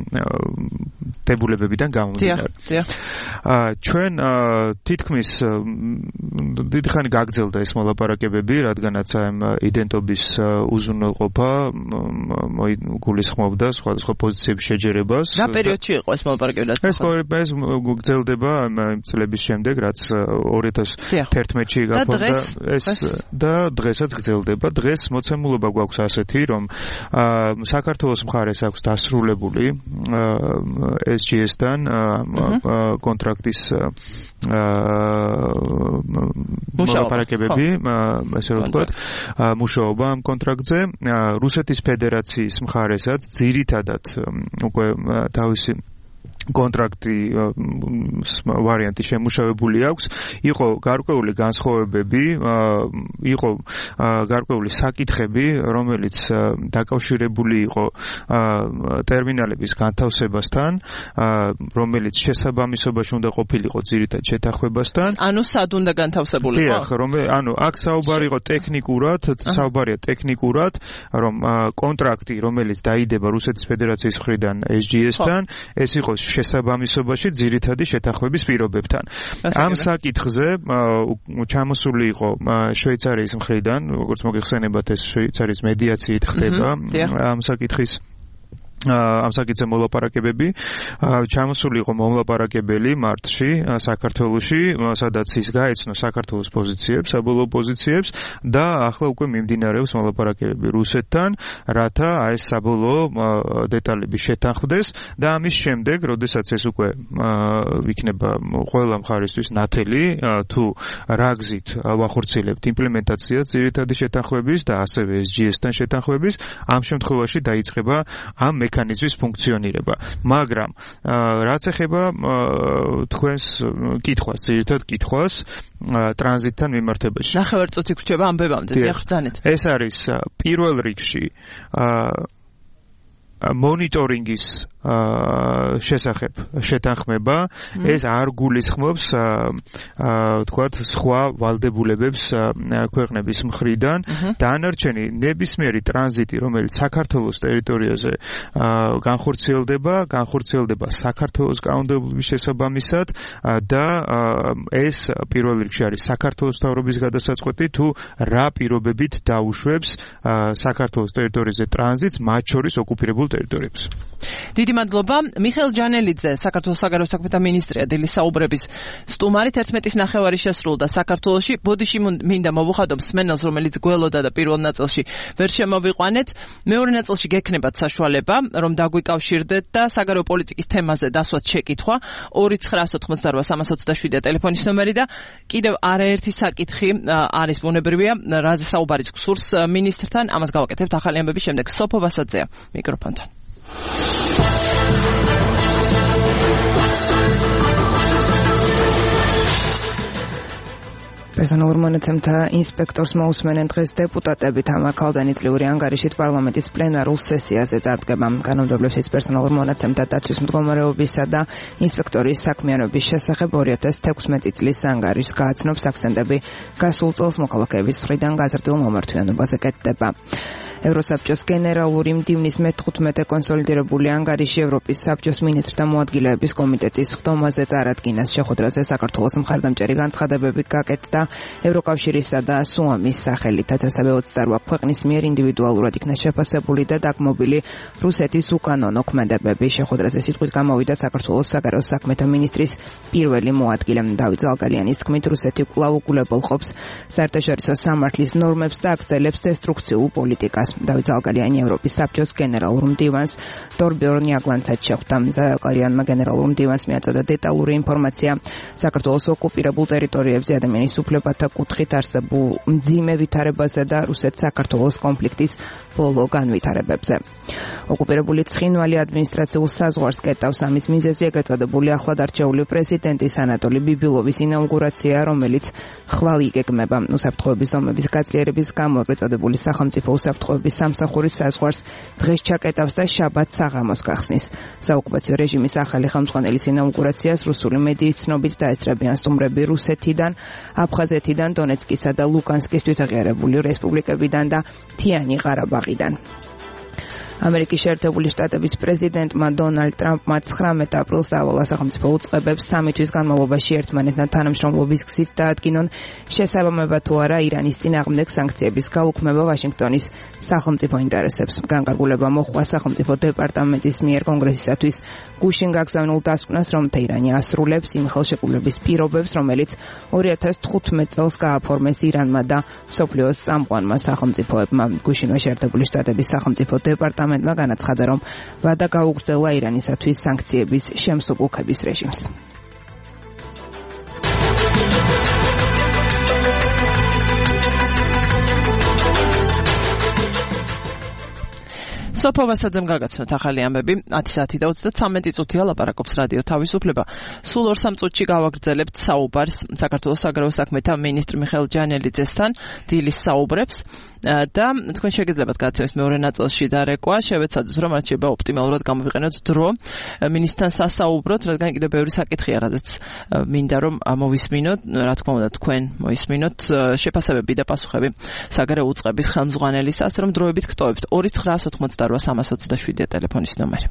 დებულებებიდან გამომდინარე. ჩვენ თითქმის დიდი ხანი გაგრძელდა ეს მოლაპარაკებები, რადგანაც ამ იდენტობის უზრუნველყოფა გულისხმობდა სხვადასხვა პოზიციების შეჯერებას. რა პერიოდში იყო ეს მოლაპარაკებები? ეს ეს გრძელდება იმ წლების შემდეგ, რაც ორი ათას თერთმეტში გაფორმდა ეს და დღესაც გრძელდება. დღეს მოცემულობა გვაქვს ასეთი, რომ საქართველოს მხარეს აქვს დასრულებული ეს ჯი esi-თან კონტრაქტის მოლაპარაკებები, ასე რომ ვთქვათ, მუშაობა ამ კონტრაქტზე. რუსეთის ფედერაციის მხარესაც ძირითადად უკვე თავისი კონტრაქტი ვარიანტი შემუშავებული აქვს. იყო გარკვეული განსხვავებები, იყო გარკვეული საკითხები, რომელიც დაკავშირებული იყო ტერმინალების განთავსებასთან, რომელიც შესაბამისობაში უნდა ყოფილიყო ძირითად შეთანხმებასთან. ანუ სად უნდა განთავსებულიყო? დიახ, რომ ანუ აქ საუბარი იყო ტექნიკურად, საუბარია ტექნიკურად, რომ კონტრაქტი, რომელიც დაიდება რუსეთის ფედერაციის მხრიდან ეს ჯი esi-თან, ეს იყო შესაბამისობაში ძირითადი შეთანხმების პირობებთან. ამ საკითხზე ჩამოსული იყო შვეიცარიის მხრიდან, როგორც მოგეხსენებათ, ეს შვეიცარიის მედიაციით ხდება ამ საკითხის ამ საკითხზე მოლაპარაკებები. ჩამოსული იყო მომლაპარაკებელი მარტში საქართველოში, სადაც ის გაეცნო საქართველოს პოზიციებს, საბოლოო პოზიციებს და ახლა უკვე მიმდინარეობს მოლაპარაკებები რუსეთთან, რათა ეს საბოლოო დეტალები შეთანხმდეს და ამის შემდეგ, როდესაც ეს უკვე იქნება ყველა მხარისთვის ნათელი, თუ რა გზით ვახორციელებთ იმპლემენტაციას ძირითადი შეთანხმების და ასევე ეს ჯი esi-თან შეთანხმების, ამ შემთხვევაში დაიწყება ამ მექანიზმის ფუნქციონირება. მაგრამ რაც ეხება თქვენს კითხვას, ძირითად კითხვას ტრანზიტთან მიმართებაში. ნახევარწუთი გრჩება ამ ბებამდე, დიახ, ბრძანეთ. ეს არის პირველ რიგში მონიტორინგის შესახებ შეთანხმება, ეს არ გულისხმობს თქვათ სხვა ვალდებულებებს ქვეყნების მხრიდან. დანარჩენი ნებისმიერი ტრანზიტი, რომელიც საქართველოს ტერიტორიაზე განხორციელდება, განხორციელდება საქართველოს კანონმდებლობის შესაბამისად და ეს პირველ რიგში არის საქართველოს მთავრობის გადასაწყვეტი, თუ რა პირობებით დაუშვებს საქართველოს ტერიტორიაზე ტრანზიტს, მათ შორის ოკუპირებულ ტერიტორიებს. დიდი მადლობა. მიხეილ ჯანელიძე, საქართველოს საგარეო საქმეთა მინისტრია, დილის საუბრების სტუმარი. თერთმეტის ნახევარი შესრულდა საქართველოში. ბოდიში მინდა მოვუხადო მსმენელს, რომელიც გველოდა და პირველ ნაწილში ვერ შემოვიყვანეთ. მეორე ნაწილში გექნებათ საშუალება, რომ დაგვიკავშირდეთ და საგარეო პოლიტიკის თემაზე დასვათ შეკითხვა. ორი ცხრაას ოთხმოცდარვა სამას ოცდაშვიდია ტელეფონის ნომერი და კიდევ არაერთი საკითხი არის ბუნებრივია, რაზე საუბარიც გსურს მინისტრთან. ამას გავაკეთებთ ახალი ამბების შემდეგ. სოფო ვასაძეა მიკროფონთან. პერსონალურ მონაცემთა ინსპექტორს მოусმენენ დღეს დეპუტატები. თამარ ქალდანიწლიური ანგარიშით პარლამენტის პლენარულ სესიაზე წარდგება. კანონმდებლობის პერსონალურ მონაცემთა დაცვის მდგომარეობისა და ინსპექტორის საქმიანობის შესახებ ორი ათას თექვსმეტი წლის ანგარიშს გააცნობს აქცენტები. გასულ წელს მოქალაქეების მხრიდან გაზრდილ მომართვიანობაზე კეთდება. ევროსაბჭოს გენერალური მდივნის მეთხუთმეტე კონსოლიდირებული ანგარიში ევროპის საბჭოს მინისტრთა მოადგილეების კომიტეტის ხდომაზე წარადგინას. შეხვედრაზე საქართველოს მხარდამჭერი განცხადებები გაკეთდა ევროკავშირისა და სუამის სახელითაც, ასევე ოცდაოთხ ქვეყნის მიერ ინდივიდუალურად იქნა შეფასებული და დაგმობილი რუსეთის უკანონო ქმედებები. შეხვედრაზე სიტყვით გამოვიდა საქართველოს საგარეო საქმეთა მინისტრის პირველი მოადგილე დავით ზალგალიანის თქმით, რუსეთი კვლავ უგულებელყოფს საერთაშორისო სამართლის ნორმებს და აგრძელებს დესტრუქციულ პოლიტიკას. დავით ზალგალიანი ევროპის საბჭოს გენერალურ მდივანს დორბიორ ნიაგლანცად შეხვდა. ზალგალიანმა გენერალურ მდივანს მიაწოდა დეტალური ინფორმაცია საქართველოს ოკუპირებულ ტერიტორიებზე ადამიანის უფლებათა კუთხით არსებულ მძიმე ვითარებაზე და რუსეთ-საქართველოს კონფლიქტის ბოლო განვითარებებზე. ოკუპირებული ცხინვალი ადმინისტრაციულ საზღვარს კეტავს. ამის მიზეზი ეგრეთ წოდებული ახლად არჩეული პრეზიდენტის ანატოლი ბიბილოვის ინაუგურაცია, რომელიც ხვალ იგეგმება. უსაფრთხოების ზომების გაძლიერების გამო ეგრეთ წოდებული სახელმწიფო უსაფრთხოების სამსახურის საზღვარს დღეს ჩაკეტავს და შაბათს საღამოს გახსნის. საოკუპაციო რეჟიმის ახალი ხელმძღვანელის ინაუგურაციას რუსული მედიის ცნობით დაესწრებიან სტუმრები რუსეთიდან, აფხაზეთიდან, დონეცკისა და ლუგანსკის თვითაღიარებული რესპუბლიკებიდან და მთიანი ყარაბაღიდან. ამერიკის შეერთებული შტატების პრეზიდენტმა დონალდ ტრამპმა ცხრამეტ აპრილს დაავალა სახელმწიფო უწყებებს სამი თვის განმავლობაში ერთმანეთთან თანამშრომლობის გზით დაადგინონ შესაბამება თუ არა ირანის წინააღმდეგ სანქციების გაუქმება ვაშინგტონის სახელმწიფო ინტერესებს. განკარგულება მოჰყვა სახელმწიფო დეპარტამენტის მიერ კონგრესისათვის გუშინ გაგზავნილ დასკვნას, რომ თეირანი ასრულებს იმ ხელშეკრულების პირობებს, რომელიც ორი ათას თხუთმეტ წელს გააფორმეს ირანმა და მსოფლიოს წამყვანმა სახელმწიფოებმა. გუშინვე შეერთებული შტატების სახელმწიფო დეპარტამენტი ამენმა განაცხადა, რომ ვადა გაუგრძელა ირანისათვის სანქციების შემსუბუქების რეჟიმს. სოფო ვასაძემ გაგაცნოთ ახალი ამბები. ათი საათი და ოცდათვრამეტი წუთია ლაპარაკობს რადიო თავისუფლება. სულ ორ სამ წუთში გავაგრძელებთ საუბარს საქართველოს საგარეო საქმეთა მინისტრ მიხეილ ჯანელიძესთან დილის საუბრებს და თქვენ შეგიძლიათ გაცემთ მეორე ნაწილში დარეკვა. შევეცადოთ, რომ რაც შეიძლება ოპტიმალურად გამოვიყენოთ დრო მინისტრთან სასაუბროთ, რადგან კიდევ ბევრი საკითხია, რადგან მინდა რომ მოვისმინოთ, რა თქმა უნდა თქვენ მოისმინოთ შეფასებები და პასუხები საგარეო უწყების ხელმძღვანელის, ასე რომ დროებით გტოვებთ. ორი ცხრაას ოთხმოცდარვა სამას ოცდაშვიდია ტელეფონის ნომერი.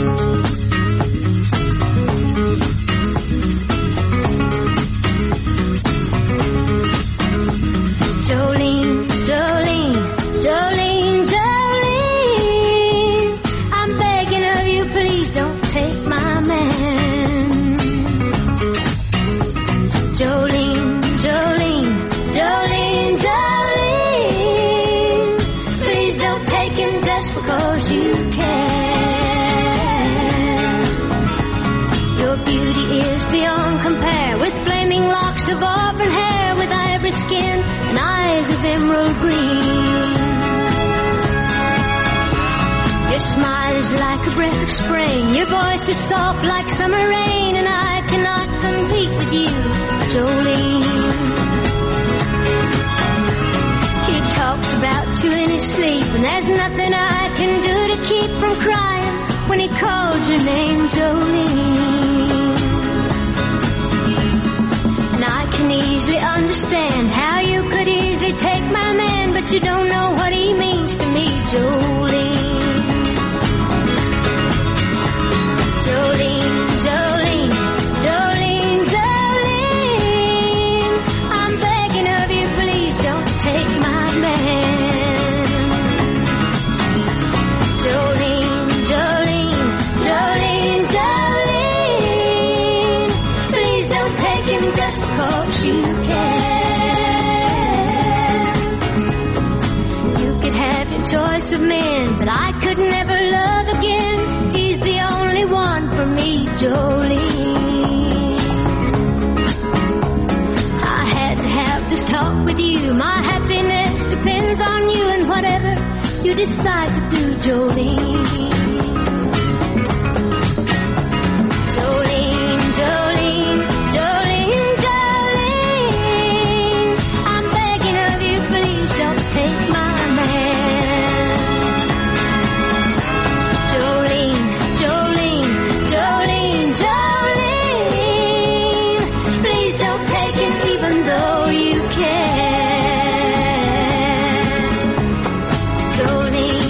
Jolene, Jolene, Jolene, Jolene, I'm begging of you, please don't take my man. Jolene, Jolene, Jolene, Jolene, please don't take him just because you can. Your beauty is beyond compare, with flaming locks of auburn hair, with ivory skin and eyes of emerald green. Your smile is like like a breath of spring. Your voice is soft like summer rain, and I cannot compete with you, Jolene. He talks about you in his sleep, and there's nothing I can do to keep from crying when he calls your name, Jolene. And I can easily understand how you could easily take my man, but you don't know what he means to me, Jolene. Jolene, Jolene, Jolene, Jolene, I'm begging of you, please don't take my man. Jolene, Jolene, Jolene, Jolene, please don't take him just cause you can. You could have your choice of men, but I could never love again. He's the only one for me, Jolene. I had to have this talk with you. My happiness depends on you and whatever you decide to do, Jolene. Jolene, Jolene, Jolene, Jolene, I'm begging of you, please don't take my man. Jolene, Jolene, Jolene, Jolene, please don't take him even though you can. Jolene,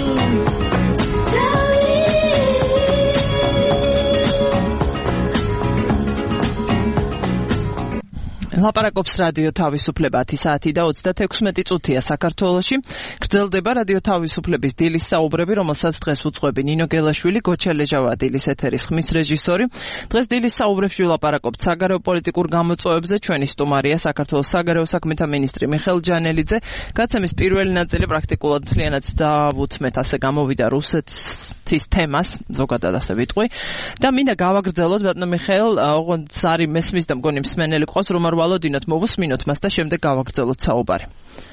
ლაპარაკობს რადიო თავისუფლება ათი საათი და ოცდათექვსმეტი წუთია საქართველოში. გრძელდება რადიო თავისუფლების დილის საუბრები, რომელსაც დღეს უძღვები ნინო გელაშვილი, გოჩა ლეჟავადილის ეთერის ხმის რეჟისორი. დღეს დილის საუბრებში ვლაპარაკობთ საგარეო პოლიტიკურ გამოწვევებზე. ჩვენი სტუმარია საქართველოს საგარეო საქმეთა მინისტრი მიხეილ ჯანელიძე. გაცემის პირველი ნაწილი პრაქტიკულად მთლიანად დავუთმეთ, ასე გამოვიდა რუსეთის თემას, ზოგადად ასე ვიტყვი. და მინდა გავაგრძელოთ ბატონო მიხეილ, ოღონდ არის მესმის და მგონი მსმენელი ყავს, რომ არ ვალოდინოთ, მოვუსმინოთ მას და შემდეგ გავაგრძელოთ საუბარი.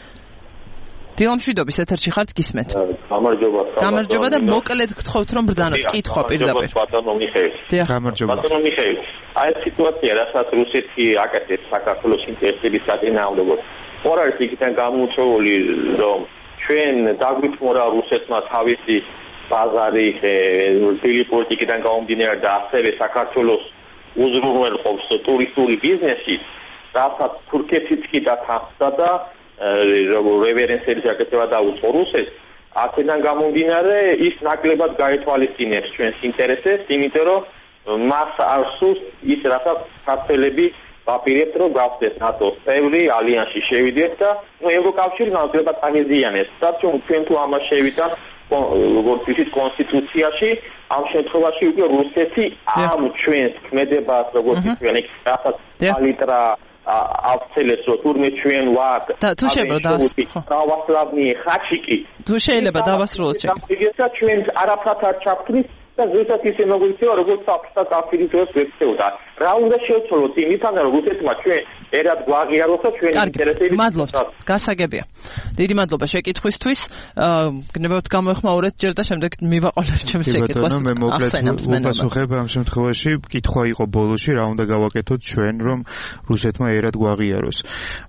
დილამშვიდობის ეთერში ხართ, გისმენთ. გამარჯობა. გამარჯობა და მოკლედ გთხოვთ რომ ბრძანოთ, კითხვა პირდაპირ. ბატონო მიხეილ. გამარჯობა. ბატონო მიხეილ, აი სიტუაცია, რასაც რუსეთი აკეთებს საქართველოს ინტერესების საწინააღმდეგოდ. ორ არის იქიდან გამოუწვეული, რომ ჩვენ დაგვიწმურა რუსეთმა თავისი ბაზარი, დილი პოლიტიკიდან გამომდინარე და ასევე საქართველოს უზრუნველყოფს ტურისტული ბიზნესი, რასაც თურქეთიც კი დათანხმდა და რევერენსების აკეთება დაუწყო რუსეთს. აქედან გამომდინარე ის ნაკლებად გაეთვალისწინებს ჩვენს ინტერესებს, იმიტომ რომ მას არ სურს ის, რასაც ქართველები ვაპირებთ, რომ გავხდეს ნატოს წევრი, ალიანსში შევიდეთ და ნუ ევროკავშირი ნაკლებად აღეზიანებს. საერთოდ ჩვენ თუ ამას შევიდეთ როგორც ისიც კონსტიტუციაში, ამ შემთხვევაში უკვე რუსეთი ამ ჩვენს ქმედებას, როგორც ჩვენ რასაც პალიტრა ავცელებს, რომ თურმე ჩვენ ვართ და თუ შეიძლება დავასრულებნი ხაჩიკი თუ შეიძლება დავასრულოთ შეგიძლია ჩვენ არაფრად არ ჩავქმნით და ზუსტად ისე მოგვიწევა, როგორც საფრთხეს აფრინდოს ვექცეოდა. რა უნდა შევცვალოთ იმისთან, რომ რუსეთმა ჩვენ ერთად გვაღიაროს და ჩვენი ინტერესები. მადლობთ. გასაგებია. დიდი მადლობა შეკითხვისთვის. გნებავთ გამოეხმაურეთ ჯერ და შემდეგ მივაყოლებ ჩემს შეკითხვას. მე მოკლედ უპასუხებ ამ შემთხვევაში. კითხვა იყო ბოლოში, რა უნდა გავაკეთოთ ჩვენ, რომ რუსეთმა ერთად გვაღიაროს.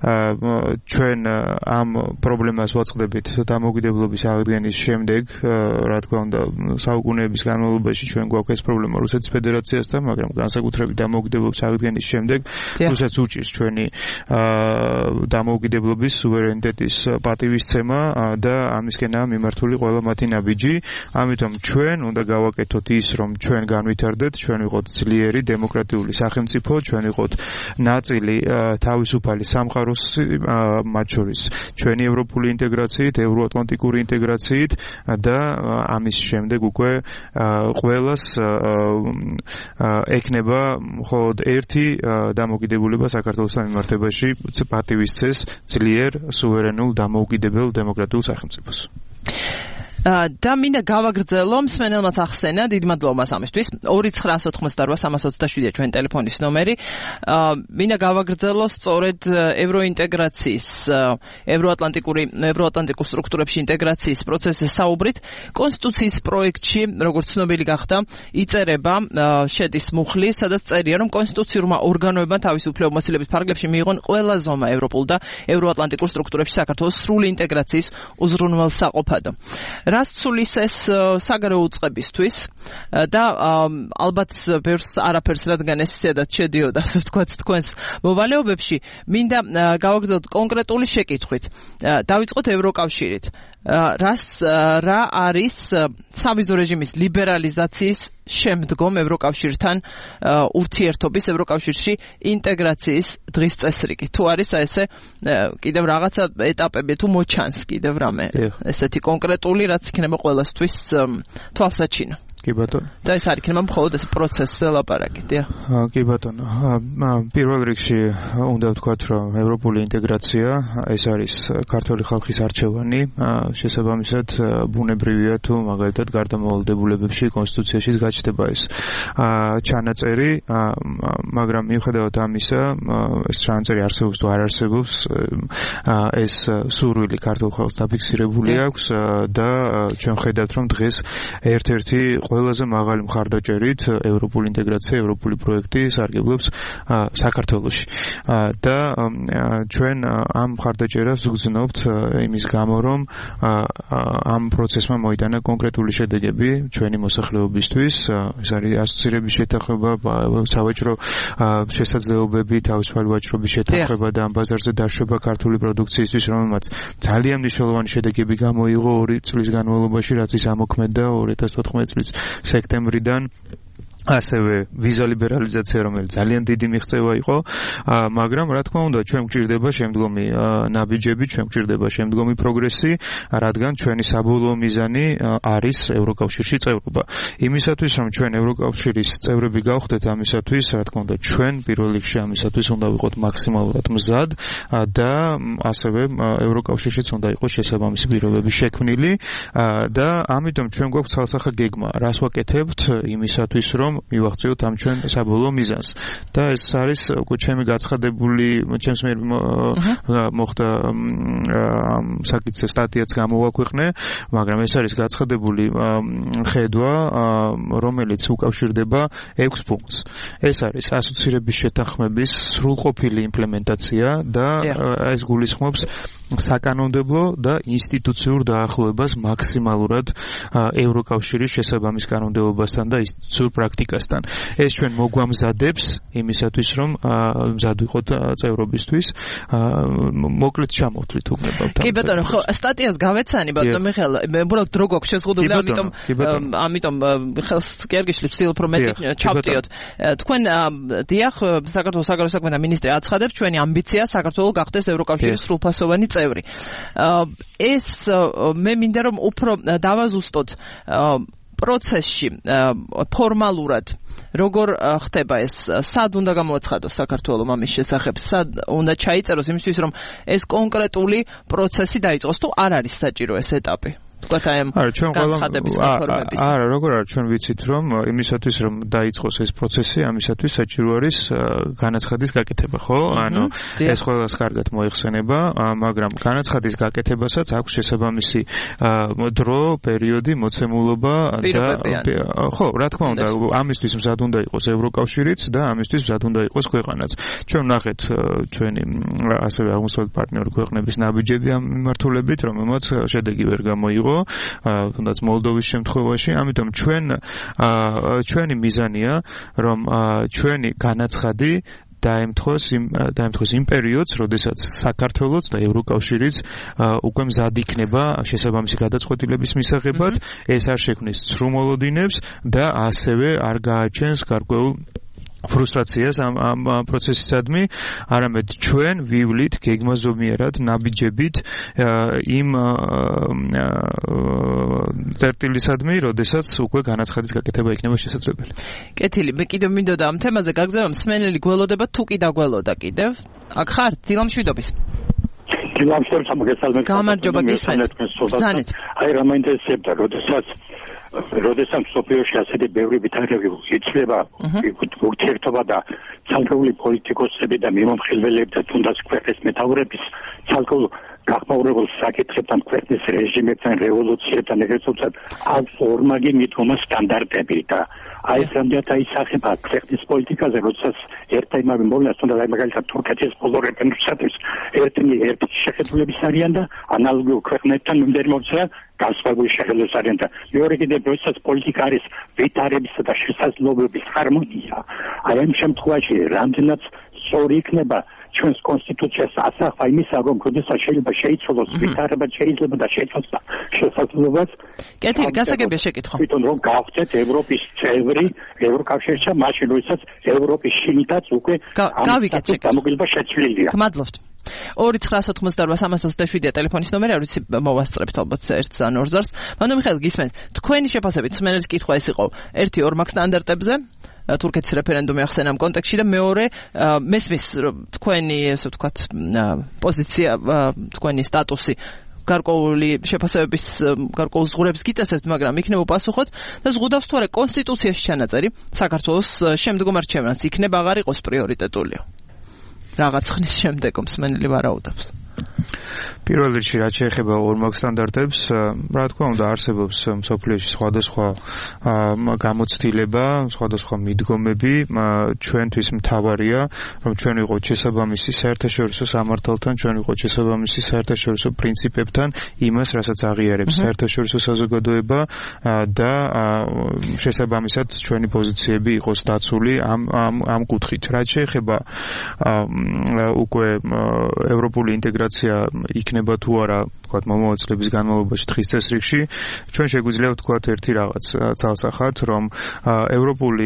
ჩვენ ამ პრობლემას ვაწყდებით დამოუკიდებლობის აღდგენის შემდეგ, რა თქმა უნდა, საუკუნეების განმავლობაში ჩვენ გვაქვს ეს პრობლემა რუსეთის ფედერაციასთან, მაგრამ განსაკუთრებით დამოუკიდებლობის აღდგენის შემდეგ რუსეთს უჭირს ჩვენი დამოუკიდებლობის სუვერენიტეტის პატივისცემა და ამისკენაა მიმართული ყველა მათი ნაბიჯი. ამიტომ ჩვენ უნდა გავაკეთოთ ის, რომ ჩვენ განვითარდეთ, ჩვენ ვიყოთ ძლიერი დემოკრატიული სახელმწიფო, ჩვენ ვიყოთ ნაწილი თავისუფალი სამყაროს, მათ შორის ჩვენი ევროპული ინტეგრაციით, ევროატლანტიკური ინტეგრაციით და ამის შემდეგ უკვე ყველას ექნება მხოლოდ ერთი დამოუკიდებულება საქართველოსთან მიმართებაში პატივისცეს ძლიერ, სუვერენულ, დამოუკიდებელ დემოკრატიულ სახელმწიფოს. და მინდა გავაგრძელო მსმენელმაც ახსენა დიდი მადლობა მას ამისთვის ორი ცხრა ოთხმოცდაოთხ სამას ოცდაშვიდია ჩვენ ტელეფონის ნომერი მინდა გავაგრძელო სწორედ ევროინტეგრაციის ევროატლანტიკური ევროატლანტიკურ სტრუქტურებში ინტეგრაციის პროცესზე საუბრით კონსტიტუციის პროექტში როგორც ცნობილი გახდა იწერება შედის მუხლი სადაც წერია რომ კონსტიტუციურმა ორგანოებმა თავის უფლებამოსილების ფარგლებში მიიღონ ყველა ზომა ევროპულ და ევროატლანტიკურ სტრუქტურებში საქართველოს სრული ინტეგრაციის უზრუნველსაყოფადო რას ცulis ეს საგარეო უწყებისთვის და ალბათ ბევრს არაფერს რადგან ეს ისედაც შედიოდა ასე ვთქვათ თქვენს მოვალეობებში მინდა გავაგრძელოთ კონკრეტული შეკითხვით დავიწყოთ ევროკავშირით რას რა არის სავიზო რეჟიმის ლიბერალიზაციის შემდგომ ევროკავშირთან ურთიერთობის ევროკავშირში ინტეგრაციის დღის წესრიგი თუ არის ესე კიდევ რაღაცა ეტაპები თუ მოჩანს კიდევ რამე ესეთი კონკრეტული რაც იქნება ყველასთვის თვალსაჩინო კი ბატონო და ეს არ იქნება მხოლოდ ეს პროცესზე ლაპარაკი დიახ კი ბატონო პირველ რიგში უნდა ვთქვათ რომ ევროპული ინტეგრაცია ეს არის ქართული ხალხის არჩევანი შესაბამისად ბუნებრივია თუ მაგალითად გარდამავალდებულებებში კონსტიტუციაში გაჩნდება ეს ჩანაწერი მაგრამ მიუხედავად ამისა ეს ჩანაწერი არსებობს თუ არ არსებობს ეს სურვილი ქართულ ხალხს დაფიქსირებული აქვს და ჩვენ ხედავთ რომ დღეს ერთ-ერთი ყველაზე მაღალი მხარდაჭერით ევროპული ინტეგრაცია, ევროპული პროექტი სარგებლობს საქართველოში. და ჩვენ ამ მხარდაჭერას ვგრძნობთ იმის გამო, რომ ამ პროცესმა მოიტანა კონკრეტული შედეგები ჩვენი მოსახლეობისთვის. ეს არის ასოცირების შეთანხმება, სავაჭრო შესაძლებლობები, თავისუფალი ვაჭრობის შეთანხმება და ამ ბაზარზე დაშვება ქართული პროდუქციისთვის, რომელმაც ძალიან მნიშვნელოვანი შედეგები გამოიღო ორი წლის განმავლობაში, რაც ის ამოქმედა ორი ათას თოთხმეტი წლის სექტემბრიდან. ასევე ვიზა ლიბერალიზაცია, რომელიც ძალიან დიდი მიღწევა იყო, მაგრამ რა თქმა უნდა, ჩვენ გვჭირდება შემდგომი ნაბიჯები, ჩვენ გვჭირდება შემდგომი პროგრესი, რადგან ჩვენი საბოლოო მიზანი არის ევროკავშირში წევრობა. იმისათვის, რომ ჩვენ ევროკავშირის წევრები გავხდეთ, ამისათვის, რა თქმა უნდა, ჩვენ პირველ რიგში ამისათვის უნდა ვიყოთ მაქსიმალურად მზად და ასევე ევროკავშირშიც უნდა იყოს შესაბამისი პირობები შექმნილი და ამიტომ ჩვენ გვაქვს ცალსახა გეგმა, რას ვაკეთებთ იმისათვის, რომ მივახციოთ ამ ჩვენ საბოლოო მიზანს. და ეს არის უკვე ჩემი გაცხადებული, ჩემს მიერ მოხდა ამ საკითხზე სტატიაც გამოვაქვეყნე, მაგრამ ეს არის გაცხადებული ხედვა, რომელიც უკავშირდება ექვს პუნქტს. ეს არის ასოცირების შეთანხმების სრულყოფილი იმპლემენტაცია და ეს გულისხმობს საკანონმდებლო და ინსტიტუციურ დაახლოებას მაქსიმალურად ევროკავშირის შესაბამის კანონმდებლობასთან და ინსტიტუციურ პრაქტიკასთან. ეს ჩვენ მოგვამზადებს იმისათვის, რომ მზად ვიყოთ წევრობისთვის. მოკლედ ჩამოვთვლით უბრალოდ. კი ბატონო, ხო, სტატიას გავეცანი ბატონო მიხეილ, უბრალოდ დრო გვაქვს შეზღუდული, ამიტომ ამიტომ ხელს კი არ გიშლით, ვცდილობ რომ მეტი ჩავტიოთ. თქვენ დიახ, საქართველოს საგარეო საქმეთა მინისტრი აცხადებს, ჩვენი ამბიცია საქართველოს გახდეს ევროკავშირის სრულფასოვანი წევრი. ეს მე მინდა რომ უფრო დავაზუსტოთ პროცესში ფორმალურად როგორ ხდება ეს, სად უნდა გამოაცხადოს საქართველოს ამის შესახებ, სად უნდა ჩაიწეროს იმისთვის რომ ეს კონკრეტული პროცესი დაიწყოს თუ არ არის საჭირო ეს ეტაპი? თქვათ აი ამ განცხადების რეფორმების. არა, როგორ არის ჩვენ ვიცით რომ იმისათვის რომ დაიწყოს ეს პროცესი, ამისათვის საჭირო არის განაცხადის გაკეთება, ხო? ანუ ეს ყველას კარგად მოიხსენება, მაგრამ განაცხადის გაკეთებასაც აქვს შესაბამისი დრო, პერიოდი, მოცემულობა და ხო, რა თქმა უნდა, ამისთვის მზად უნდა იყოს ევროკავშირიც და ამისთვის მზად უნდა იყოს ქვეყანაც. ჩვენ ვნახეთ ჩვენი ასევე აღმოსავლეთ პარტნიორი ქვეყნების ნაბიჯები ამ მიმართულებით, რომელმაც შედეგი ვერ გამოიღო. თუნდაც მოლდოვის შემთხვევაში, ამიტომ ჩვენ ჩვენი მიზანია, რომ ჩვენი განაცხადი დაემთხოს იმ დაემთხოს იმ პერიოდს, როდესაც საქართველოს და ევროკავშირიც უკვე მზად იქნება შესაბამისი გადაწყვეტილების მისაღებად, ეს არ შექმნის ცრუმოლოდინებს და ასევე არ გააჩენს გარკვეულ ფრუსტრაციას ამ ამ პროცესისადმი, არამედ ჩვენ ვივლით გეგმაზომიერად ნაბიჯებით იმ წერტილისადმი, როდესაც უკვე განაცხადის გაკეთება იქნება შესაძლებელი. კეთილი, მე კიდევ მინდოდა ამ თემაზე გაგზავნა, მსმენელი გველოდება თუ კი დაგველოდა კიდევ? აქ ხართ დილამშვიდობის. გილამშორს მოგესალმებით. გამარჯობა გისმენთ. ბრძანეთ. აი რა მაინტერესებდა, როდესაც როდესაც სოფიოში ასეთი ბევრი ვითარები იცლება ურთიერთობა და ცალკეული პოლიტიკოსები და მიმომხილველები და თუნდაც ქვეყნის მეთაურების ცალკეულ გახმაურებულ საკითხებთან, ქვეყნის რეჟიმებთან, რევოლუციებთან, ეგრეთ წოდებული აქვს ორმაგი მithoma სტანდარტები და აი ეს რამდენად აისახება ქვეყნის პოლიტიკაზე, როდესაც ერთ იმავე მოვლენას, თუნდაც აი მაგალითად თურქეთის ბოლო რეფერენდუმისათვის ერთი ერთი შეხედულების არიან და ანალოგიურ ქვეყნებთან მიმდინარეობენ განსხვავებული შეხედულების არიან და მეორე კიდევ როდესაც პოლიტიკა არის ვითარებისა და შესაძლებლობების ჰარმონია, აი ამ შემთხვევაში რამდენად სწორი იქნება ჩვენს კონსტიტუციას ასახვა იმისა, რომ როდესაც შეიძლება შეიცვალოს ვითარება, შეიძლება და შეიცვალოს შესაძლებლობას. კეთილი, გასაგებია შეკითხვა. თვითონ რომ გავხდეთ ევროპის წევრი, ევროკავშირში, მაშინ როდესაც ევროპის შინიდაც უკვე გავიგეთ გამოგება შეცვლილია. გმადლობთ. ორი ცხრა ოცდაოთხი სამას ოცდაშვიდია ტელეფონის ნომერი, არ ვიცი მოვასწრებთ ალბათ ერთ ან ორ ზარს. მანდ მიხეილ გისმენთ, თქვენი შეფასებით მსმენელის კითხვა ეს იყო, ერთი ორმაგ სტანდარტებზე თურქეთის რეფერენდუმი ახსენა ამ კონტექსტში და მეორე მესმის თქვენი ესე ვთქვათ პოზიცია, თქვენი სტატუსი გარკვეული შეფასებების გარკვეულ ზღურებს გიწესებთ, მაგრამ იქნება პასუხოთ და ზღუდავს თუ არა კონსტიტუციაში ჩანაწერი საქართველოს შემდგომ არჩევნას იქნება აღარ იყოს პრიორიტეტული. რაღაც ხნის შემდეგ მსმენელი ვარაუდობს. პირველ რიგში რაც შეეხება ორმაგ სტანდარტებს, რა თქმა უნდა არსებობს მსოფლიოში სხვადასხვა გამოცდილება, სხვადასხვა მიდგომები, ჩვენთვის მთავარია, რომ ჩვენ ვიყოთ შესაბამისი საერთაშორისო სამართალთან, ჩვენ ვიყოთ შესაბამისი საერთაშორისო პრინციპებთან, იმას, რასაც აღიარებს საერთაშორისო საზოგადოება და შესაბამისად ჩვენი პოზიციები იყოს დაცული ამ ამ ამ კუთხით. რაც შეეხება უკვე ევროპული ინტეგრაცია იქნება თუ არა, ვთქვათ, მომავალ წლების განმავლობაში დღის წესრიგში, ჩვენ შეგვიძლია ვთქვათ ერთი რაღაც ძალსახად, რომ ევროპული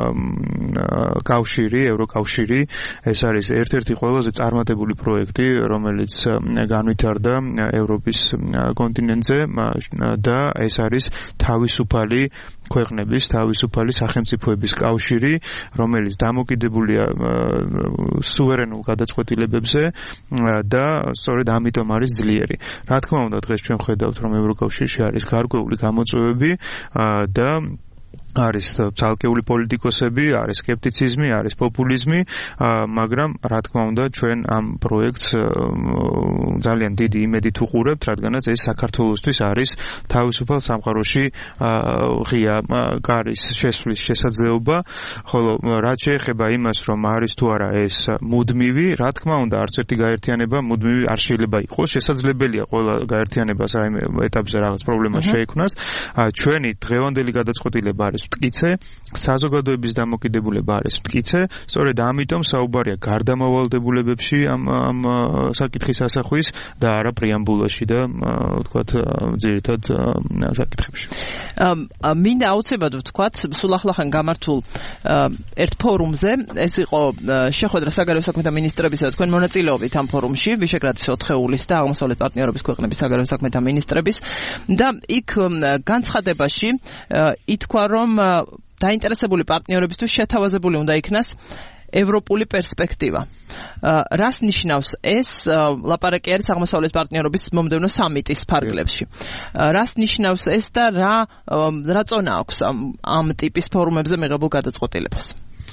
კავშირი, ევროკავშირი, ეს არის ერთ-ერთი ყველაზე წარმატებული პროექტი, რომელიც განვითარდა ევროპის კონტინენტზე და ეს არის თავისუფალი ქვეყნების, თავისუფალი სახელმწიფოების კავშირი, რომელიც დამოკიდებულია სუვერენულ გადაწყვეტილებებზე და სწორედ ამიტომ არის ძლიერი. რა თქმა უნდა, დღეს ჩვენ ხედავთ, რომ ევროკავშირში არის გარკვეული გამოწვევები და არის ცალკეული პოლიტიკოსები, არის სკეპტიციზმი, არის პოპულიზმი, მაგრამ რა თქმა უნდა, ჩვენ ამ პროექტს ძალიან დიდი იმედით უყურებთ, რადგანაც ეს საქართველოსთვის არის თავისუფალ სამყაროში ღია კარის შესვლის შესაძლებლობა, ხოლო რაც შეეხება იმას, რომ არის თუ არა ეს მუდმივი, რა თქმა უნდა, არც ერთი გაერთიანება მუდმივი არ შეიძლება იყოს, შესაძლებელია ყველა გაერთიანებას აი ეტაპზე რაღაც პრობლემა შეექმნას. ჩვენი დღევანდელი გადაწყვეტილება არის მტკიცე, საზოგადოების დამოკიდებულება არის მტკიცე, სწორედ ამიტომ საუბარია გარდამავალდებულებებში ამ ამ საკითხის ასახვის და არა პრეამბულაში და ვთქვათ ძირითად საკითხებში. მინდა აუცილებლად ვთქვათ, სულ ახლახან გამართულ ერთ ფორუმზე, ეს იყო შეხვედრა საგარეო საქმეთა მინისტრებისა და თქვენ მონაწილეობით ამ ფორუმში, ვიშეგრადის ოთხეულის და აღმოსავლეთ პარტნიორობის ქვეყნების საგარეო საქმეთა მინისტრების და იქ განცხადებაში ითქვა, რომ დაინტერესებული პარტნიორებისთვის შეთავაზებული უნდა იქნას ევროპული პერსპექტივა. რას ნიშნავს ეს? ლაპარაკი არის აღმოსავლეთ პარტნიორობის მომდევნო სამიტის ფარგლებში. რას ნიშნავს ეს და რა რა წონა აქვს ამ ამ ტიპის ფორუმებზე მიღებულ გადაწყვეტილებას?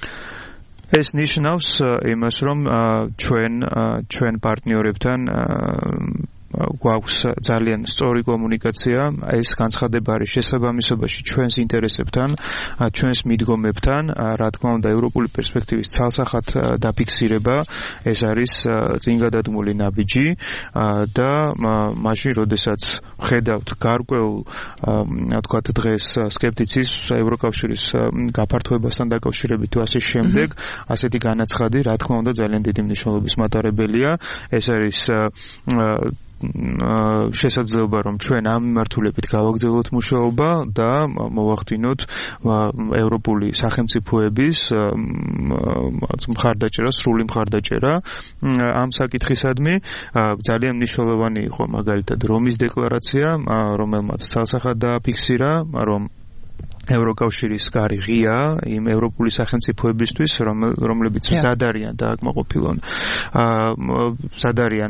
ეს ნიშნავს იმას, რომ ჩვენ ჩვენ პარტნიორებთან გვაქვს ძალიან სწორი კომუნიკაცია, ეს განცხადება არის შესაბამისობაში ჩვენს ინტერესებთან, ჩვენს მიდგომებთან, რა თქმა უნდა, ევროპული პერსპექტივის ცალსახად დაფიქსირება, ეს არის წინგადადგმული ნაბიჯი და მაშინ, როდესაც ხედავთ გარკვეულ, ვთქვათ, დღეს სკეპტიციზმს ევროკავშირის გაფართოებასთან დაკავშირებით თუ ასე შემდეგ, ასეთი განაცხადი, რა თქმა უნდა, ძალიან დიდი მნიშვნელობის მატარებელია. ეს არის შესაძლებლობა, რომ ჩვენ ამ მიმართულებით გავაგრძელოთ მუშაობა და მოვახდინოთ ევროპული სახელმწიფოების მხარდაჭერა, სრული მხარდაჭერა ამ საკითხისადმი. ძალიან მნიშვნელოვანი იყო მაგალითად რომის დეკლარაცია, რომელმაც ცალსახად დააფიქსირა, რომ ევროკავშირის კარი ღია იმ ევროპული სახელმწიფოებისთვის, რომლებიც მზად არიან დააკმაყოფილონ მზად არიან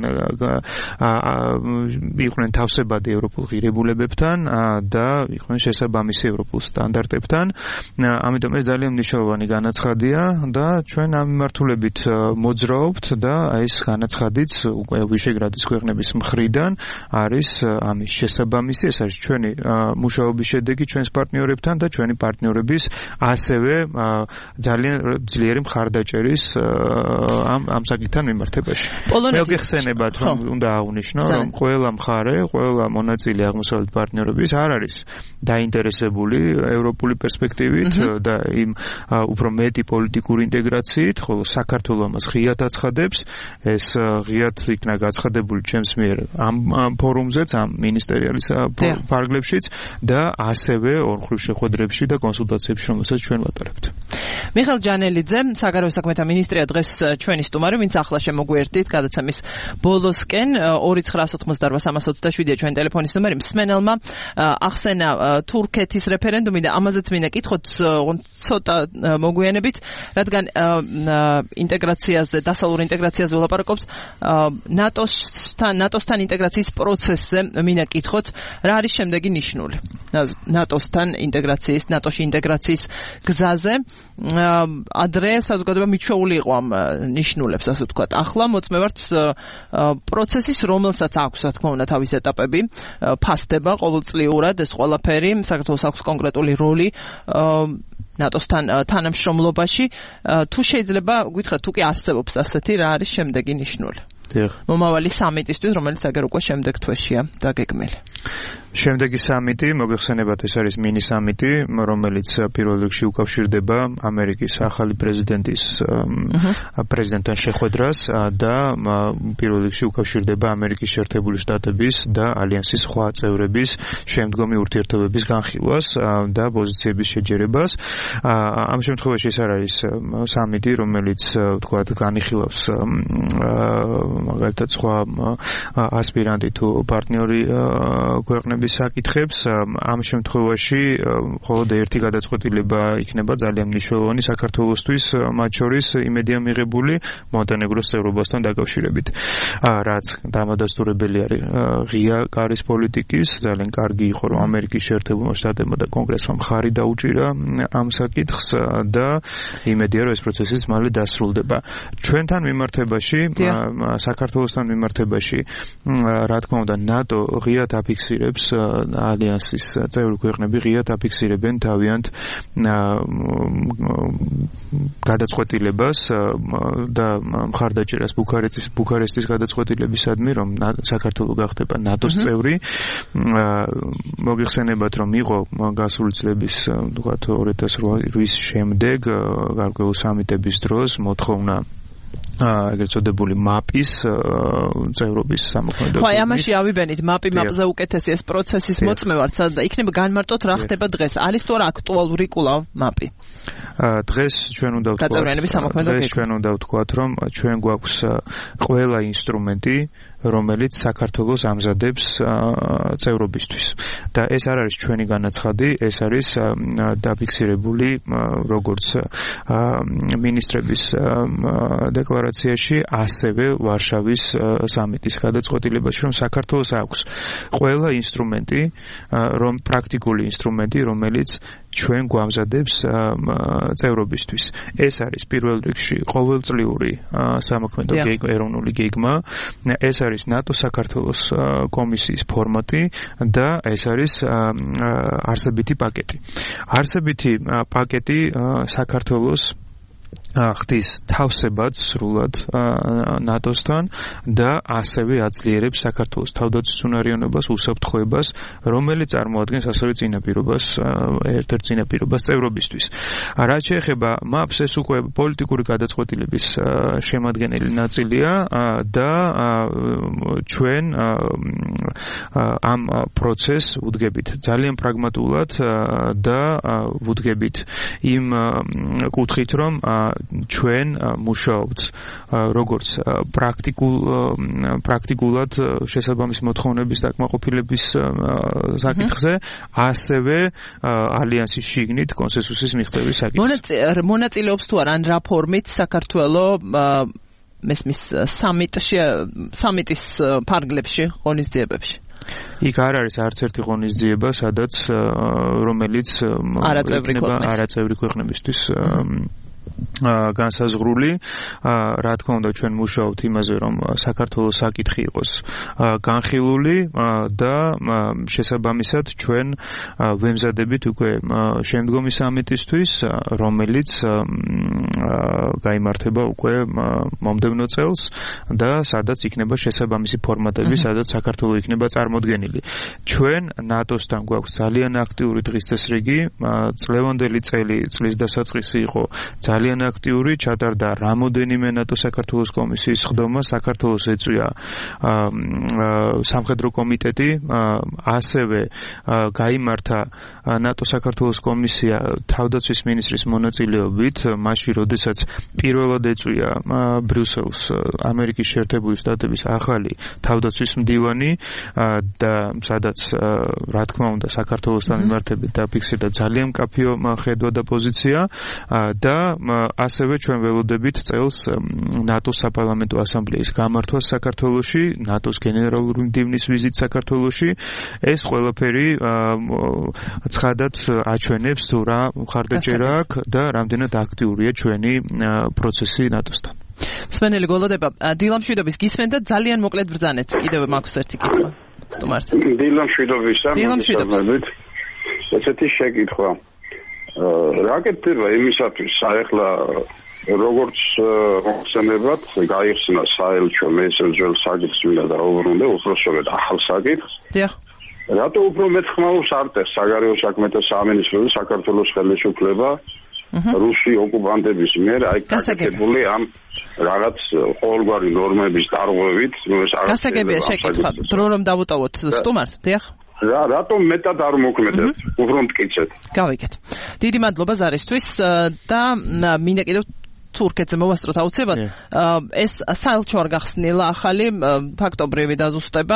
იყვნენ თავსებადი ევროპულ ღირებულებებთან და იყვნენ შესაბამისი ევროპულ სტანდარტებთან. ამიტომ ეს ძალიან მნიშვნელოვანი განაცხადია და ჩვენ ამ მიმართულებით მოძრაობთ და ეს განაცხადიც უკვე ვიშეგრადის ქვეყნების მხრიდან არის ამის შესაბამისი, ეს არის ჩვენი მუშაობის შედეგი ჩვენს პარტნიორებთან და ჩვენი პარტნიორების ასევე ძალიან ძლიერი მხარდაჭერის ამ ამ საკითხთან მიმართებაში. მე გეხსენებათ რომ უნდა აღვნიშნო რომ ყველა მხარე, ყველა მონაწილე აღმოსავლეთ პარტნიორების არ არის დაინტერესებული ევროპული პერსპექტივით და იმ უფრო მეტი პოლიტიკური ინტეგრაციით, ხოლო საქართველო მას ღიად აცხადებს, ეს ღიად იქნა გაცხადებული ჩემს მიერ ამ ფორუმზეც, ამ მინისტერიალის ფარგლებშიც და ასევე ორმხრივ შეხვედრებში და კონსულტაციებში, რომელსაც ჩვენ ვატარებთ. მიხეილ ჯანელიძე, საგარეო საქმეთა მინისტრია დღეს ჩვენი სტუმარი, ვინც ახლა შემოგვიერთდით გადაცემის ბოლოსკენ ორი ცხრა ოცდაოთხ სამას ოცდაშვიდია ჩვენ ტელეფონის ნომერი. მსმენელმა ახსენა თურქეთის რეფერენდუმი და ამაზეც მინდა კითხოთ ცოტა მოგვიანებით, რადგან ინტეგრაციაზე, დასავლურ ინტეგრაციაზე ვლაპარაკობთ, ნატოსთან, ნატოსთან ინტეგრაციის პროცესზე მინდა კითხოთ, რა არის შემდეგი ნიშნული ნატოსთან ინტეგრაციის, ნატოში ინტეგრაციის გზაზე. ადრე საზოგადოება მიჩვეული იყო ამ ნიშნულებს, ასე ვთქვათ. ახლა მოწმევართ პროცესის, რომელსაც აქვს, რა თქმა უნდა, თავის ეტაპები, ფასდება ყოველწლიურად ეს ყველაფერი, საქართველოს აქვს კონკრეტული როლი ნატოსთან თანამშრომლობაში. თუ შეიძლება გითხრათ, თუ კი არსებობს ასეთი, რა არის შემდეგი ნიშნული? მომავალი სამიტისთვის, რომელიც აგერ უკვე შემდეგ თვეშია დაგეგმილი. შემდეგი სამიტი, მოგეხსენებათ, ეს არის მინი სამიტი, რომელიც პირველ რიგში უკავშირდება ამერიკის ახალი პრეზიდენტის პრეზიდენტთან შეხვედრას და პირველ რიგში უკავშირდება ამერიკის შეერთებული შტატების და ალიანსის სხვა წევრების შემდგომი ურთიერთობების განხილვას და პოზიციების შეჯერებას. ამ შემთხვევაში ეს არ არის სამიტი, რომელიც ვთქვათ განიხილავს მაგალითად სხვა ასპირანტი თუ პარტნიორი ქვეყნების საკითხებს. ამ შემთხვევაში მხოლოდ ერთი გადაწყვეტილება იქნება ძალიან მნიშვნელოვანი საქართველოსთვის, მათ შორის იმედია მიღებული მონტენეგროს წევრობასთან დაკავშირებით. რაც დამადასტურებელი არის ღია კარის პოლიტიკის, ძალიან კარგი იყო რომ ამერიკის შეერთებულმა შტატებმა და კონგრესმა მხარი დაუჭირა ამ საკითხს და იმედია რომ ეს პროცესიც მალე დასრულდება. ჩვენთან მიმართებაში, საქართველოსთან მიმართებაში, რა თქმა უნდა, ნატო ღიად აფიქსირებს, ალიანსის წევრი ქვეყნები ღიად აფიქსირებენ თავიანთ გადაწყვეტილებას და მხარდაჭერას ბუქარესტის ბუქარესტის გადაწყვეტილებისადმი, რომ საქართველო გახდება ნატოს წევრი. მოგეხსენებათ, რომ იყო გასული წლების, ვთქვათ, ორი ათას რვის შემდეგ გარკვეული სამიტების დროს მოთხოვნა ეგრეთ წოდებული მაპის წევრობის სამოქმედო. ხო, ამაში ავიბენით, მაპი მაპზე უკეთესი ეს პროცესის მოწმევართ, და იქნება განმარტოთ რა ხდება დღეს. არის თუ არა აქტუალური კვლავ მაპი? დღეს ჩვენ უნდა ვთქვათ, დღეს ჩვენ უნდა ვთქვათ, რომ ჩვენ გვაქვს ყველა ინსტრუმენტი, რომელიც საქართველოს ამზადებს წევრობისთვის. და ეს არ არის ჩვენი განაცხადი, ეს არის დაფიქსირებული როგორც მინისტრების დეკლარაციაში, ასევე ვარშავის სამიტის გადაწყვეტილებაში, რომ საქართველოს აქვს ყველა ინსტრუმენტი, რომ პრაქტიკული ინსტრუმენტი, რომელიც ჩვენ გვამზადებს წევრობისთვის. ეს არის პირველ რიგში ყოველწლიური სამოქმედო ეროვნული გეგმა, ეს არის ნატო საქართველოს კომისიის ფორმატი და ეს არის არსებითი პაკეტი. არსებითი პაკეტი საქართველოს ხდის თავსებად სრულად ნატოსთან და ასევე აძლიერებს საქართველოს თავდაცვის უნარიანობას, უსაფრთხოებას, რომელიც წარმოადგენს ასევე წინაპირობას, ერთ-ერთ წინაპირობას წევრობისთვის. რაც შეეხება მაპს, ეს უკვე პოლიტიკური გადაწყვეტილების შემადგენელი ნაწილია და ჩვენ ამ პროცესს ვუდგებით ძალიან პრაგმატულად და ვუდგებით იმ კუთხით, რომ ჩვენ მუშაობთ როგორც პრაქტიკულ პრაქტიკულად შესაბამის მოთხოვნების დაკმაყოფილების საკითხზე, ასევე ალიანსის შიგნით კონსენსუსის მიღწევის საკითხზე. მონაწილეობს თუ არა ან რა ფორმით საქართველოს მესმის სამიტში სამიტის ფარგლებში ღონისძიებებში? იქ არ არის არც ერთი ღონისძიება, სადაც რომელიც არაწევრი ქვეყნებისთვის განსაზღვრული. რა თქმა უნდა, ჩვენ მუშაობთ იმაზე, რომ საქართველოს საკითხი იყოს განხილული და შესაბამისად ჩვენ ვემზადებით უკვე შემდგომი სამიტისთვის, რომელიც გაიმართება უკვე მომდევნო წელს და სადაც იქნება შესაბამისი ფორმატები, სადაც საქართველოს იქნება წარმოდგენილი. ჩვენ ნატოსთან გვაქვს ძალიან აქტიური დღის წესრიგი, წლევანდელი წელი წლის დასაწყისი იყო ძალიან აქტიური, ჩატარდა რამოდენიმე ნატო საქართველოს კომისიის ხდომა, საქართველოს ეწვია სამხედრო კომიტეტი, ასევე გაიმართა ნატო საქართველოს კომისია თავდაცვის მინისტრის მონაწილეობით, მაშინ როდესაც პირველად ეწვია ბრიუსელს ამერიკის შეერთებული შტატების ახალი თავდაცვის მდივანი და სადაც რა თქმა უნდა საქართველოსთან მიმართებით დაფიქსირდა ძალიან მკაფიო ხედვა და პოზიცია და ასევე ჩვენ ველოდებით წელს ნატოს საპარლამენტო ასამბლეის გამართვას საქართველოში, ნატოს გენერალური მდივნის ვიზიტ საქართველოში. ეს ყველაფერი ცხადად აჩვენებს თუ რა მხარდაჭერა აქვს და რამდენად აქტიურია ჩვენი პროცესი ნატოსთან. სვენელი გოლოდება, დილამშვიდობის გისმენთ და ძალიან მოკლედ ბრძანეთ. კიდევ მაქვს ერთი კითხვა. სტუმართ. დილამშვიდობისა, მოგესალმებით. ესეთი შეკითხვა. რა კეთდება იმისათვის, ახლა როგორც მოხსენებად, გაიხსნა საელჩო მესენჯერ საკითხს მინდა დაუბრუნდე, უბრალოდ ახალ საკითხს. დიახ. რატო უფრო მეტ ხმაურს არტეს საგარეო საქმეთა სამინისტროს საქართველოს ხელისუფლება რუსი ოკუპანტების მიერ აი გასაგებული ამ რაღაც ყოველგვარი ნორმების დარღვევით, ნუ ეს არ გასაგებია შეკითხვა, დრო რომ დავუტოვოთ სტუმარს, დიახ. რა რატომ მეტად არ მოქმედებს? უფრო მტკიცეთ. გავიგეთ. დიდი მადლობა ზარისთვის და მინდა კიდევ თურქეთზე მოვასწროთ აუცილებლად. ეს საელჩო არ გახსნილა ახალი ფაქტობრივი დაზუსტება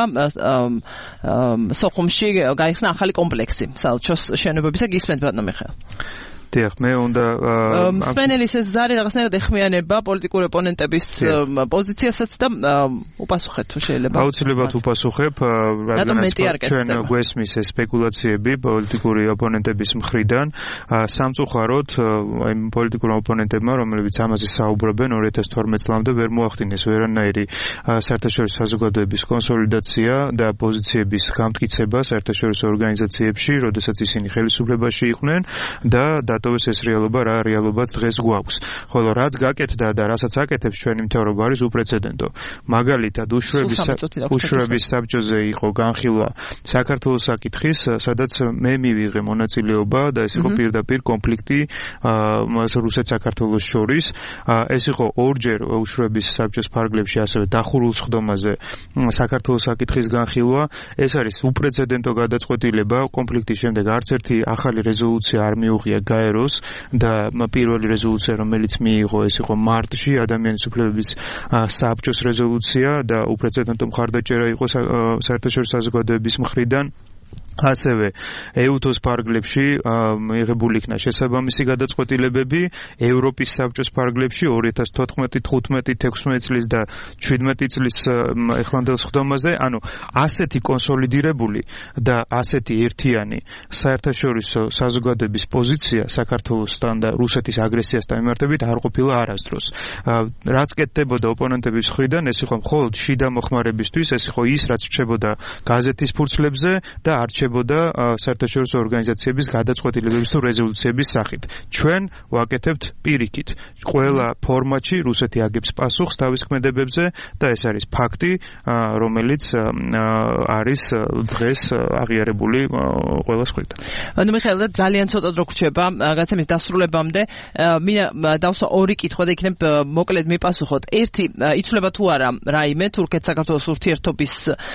სოხუმში გაიხსნა ახალი კომპლექსი საელჩოს შენობებისა. გისმენთ ბატონო მიხეილ. დიახ, მე უნდა სვენელის ეს ზარი რაღაცნაირად ეხმიანება პოლიტიკური ოპონენტების პოზიციასაც და უპასუხეთ თუ შეიძლება. აუცილებლად უპასუხებ, რადგან ჩვენ გვესმის ეს სპეკულაციები პოლიტიკური ოპონენტების მხრიდან, სამწუხაროდ აი პოლიტიკურ ოპონენტებმა, რომლებიც ამაზე საუბრობენ ორი ათას თორმეტ წლამდე ვერ მოახდინეს ვერანაირი საერთაშორისო საზოგადოების კონსოლიდაცია და პოზიციების გამტკიცება საერთაშორისო ორგანიზაციებში, როდესაც ისინი ხელისუფლებაში იყვნენ და დატოვეს ეს რეალობა, რა რეალობაც დღეს გვაქვს. ხოლო რაც გაკეთდა და რასაც აკეთებს ჩვენი მთავრობა არის უპრეცედენტო. მაგალითად, უშუალობის საბჭოზე იყო განხილვა საქართველოს საკითხის, სადაც მე მივიღე მონაწილეობა და ეს იყო პირდაპირ კონფლიქტი რუსეთ-საქართველოს შორის. ეს იყო ორჯერ უშუალობის საბჭოს ფარგლებში, ასევე დახურულ სხდომაზე საქართველოს საკითხის განხილვა. ეს არის უპრეცედენტო გადაწყვეტილება. კონფლიქტის შემდეგ არც ერთი ახალი რეზოლუცია არ მიუღია გაეროს და პირველი რეზოლუცია, რომელიც მიიღო, ეს იყო მარტში ადამიანის უფლებების საბჭოს რეზოლუცია და უპრეცედენტო მხარდაჭერა იყო საერთაშორისო საზოგადოების მხრიდან. ასევე ეუთოს ფარგლებში მიღებული იქნა შესაბამისი გადაწყვეტილებები, ევროპის საბჭოს ფარგლებში ორი ათას თოთხმეტი, თხუთმეტი, თექვსმეტი წლის და შვიდმეტი წლის ახლანდელ სხდომაზე, ანუ ასეთი კონსოლიდირებული და ასეთი ერთიანი საერთაშორისო საზოგადოების პოზიცია საქართველოსთან და რუსეთის აგრესიასთან მიმართებით არ ყოფილა არასდროს. რაც კეთდებოდა ოპონენტების მხრიდან, ეს იყო მხოლოდ შიდა მოხმარებისთვის, ეს იყო ის, რაც რჩებოდა გაზეთის ფურცლებზე და არ რჩებოდა საერთაშორისო ორგანიზაციების გადაწყვეტილებების თუ რეზოლუციების სახით. ჩვენ ვაკეთებთ პირიქით. ყველა ფორმატში რუსეთი აგებს პასუხს თავის ქმედებებზე და ეს არის ფაქტი, რომელიც არის დღეს აღიარებული ყველას მხრიდან. ანუ მიხეილ, ძალიან ცოტა დრო გრჩება გაცემის დასრულებამდე. მინდა დავსვა ორი კითხვა და იქნებ მოკლედ მიპასუხოთ. ერთი, იცვლება თუ არა რაიმე თურქეთ-საქართველოს ურთიერთობის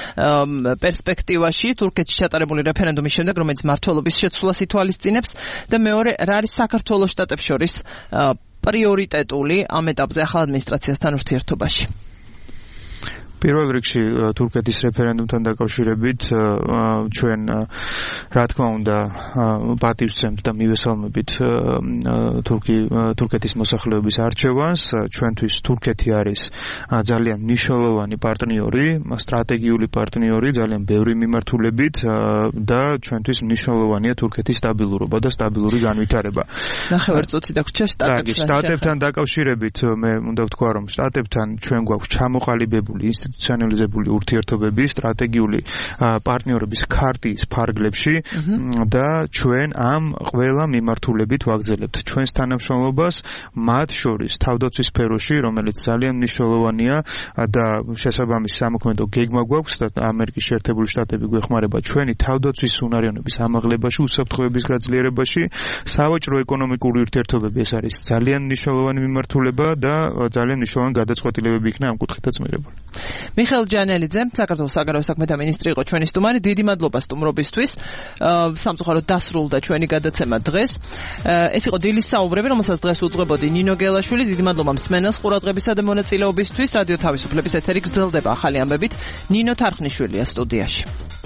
პერსპექტივაში, თურქეთში ჩატარებული რეფერენდუმის შემდეგ, რომელიც მმართველობის შეცვლას ითვალისწინებს და მეორე, რა არის საქართველოს შტატებს შორის პრიორიტეტული ამ ეტაპზე ახალ ადმინისტრაციასთან ურთიერთობაში? პირველ რიგში თურქეთის რეფერენდუმთან დაკავშირებით ჩვენ რა თქმა უნდა პატივს ვცემთ და მივესალმებით თურქი თურქეთის მოსახლეობის არჩევანს. ჩვენთვის თურქეთი არის ძალიან მნიშვნელოვანი პარტნიორი, სტრატეგიული პარტნიორი, ძალიან ბევრი მიმართულებით და ჩვენთვის მნიშვნელოვანია თურქეთის სტაბილურობა და სტაბილური განვითარება. ნახევარწუთი დაგვრჩა შტატებთან. შტატებთან დაკავშირებით მე უნდა ვთქვა, რომ შტატებთან ჩვენ გვაქვს ჩამოყალიბებული ინსტიტუციონალიზებული ურთიერთობები სტრატეგიული პარტნიორობის ქარტის ფარგლებში და ჩვენ ამ ყველა მიმართულებით ვაგრძელებთ ჩვენს თანამშრომლობას, მათ შორის თავდაცვის სფეროში, რომელიც ძალიან მნიშვნელოვანია და შესაბამის სამოქმედო გეგმა გვაქვს და ამერიკის შეერთებული შტატები გვეხმარება ჩვენი თავდაცვის უნარიანობის ამაღლებაში, უსაფრთხოების გაძლიერებაში, სავაჭრო ეკონომიკური ურთიერთობები ეს არის ძალიან მნიშვნელოვანი მიმართულება და ძალიან მნიშვნელოვანი გადაწყვეტილებები იქნა ამ კუთხითაც მიღებული. მიხეილ ჯანელიძე, საქართველოს საგარეო საქმეთა მინისტრი იყო ჩვენი სტუმარი. დიდი მადლობა სტუმრობისთვის. სამწუხაროდ დასრულდა ჩვენი გადაცემა დღეს. ეს იყო დილის საუბრები, რომელსაც დღეს უძღვებოდი ნინო გელაშვილი. დიდი მადლობა მსმენელს ყურადღებისა და მონაწილეობისთვის. რადიო თავისუფლების ეთერი გრძელდება ახალი ამბებით. ნინო თარხნიშვილია სტუდიაში.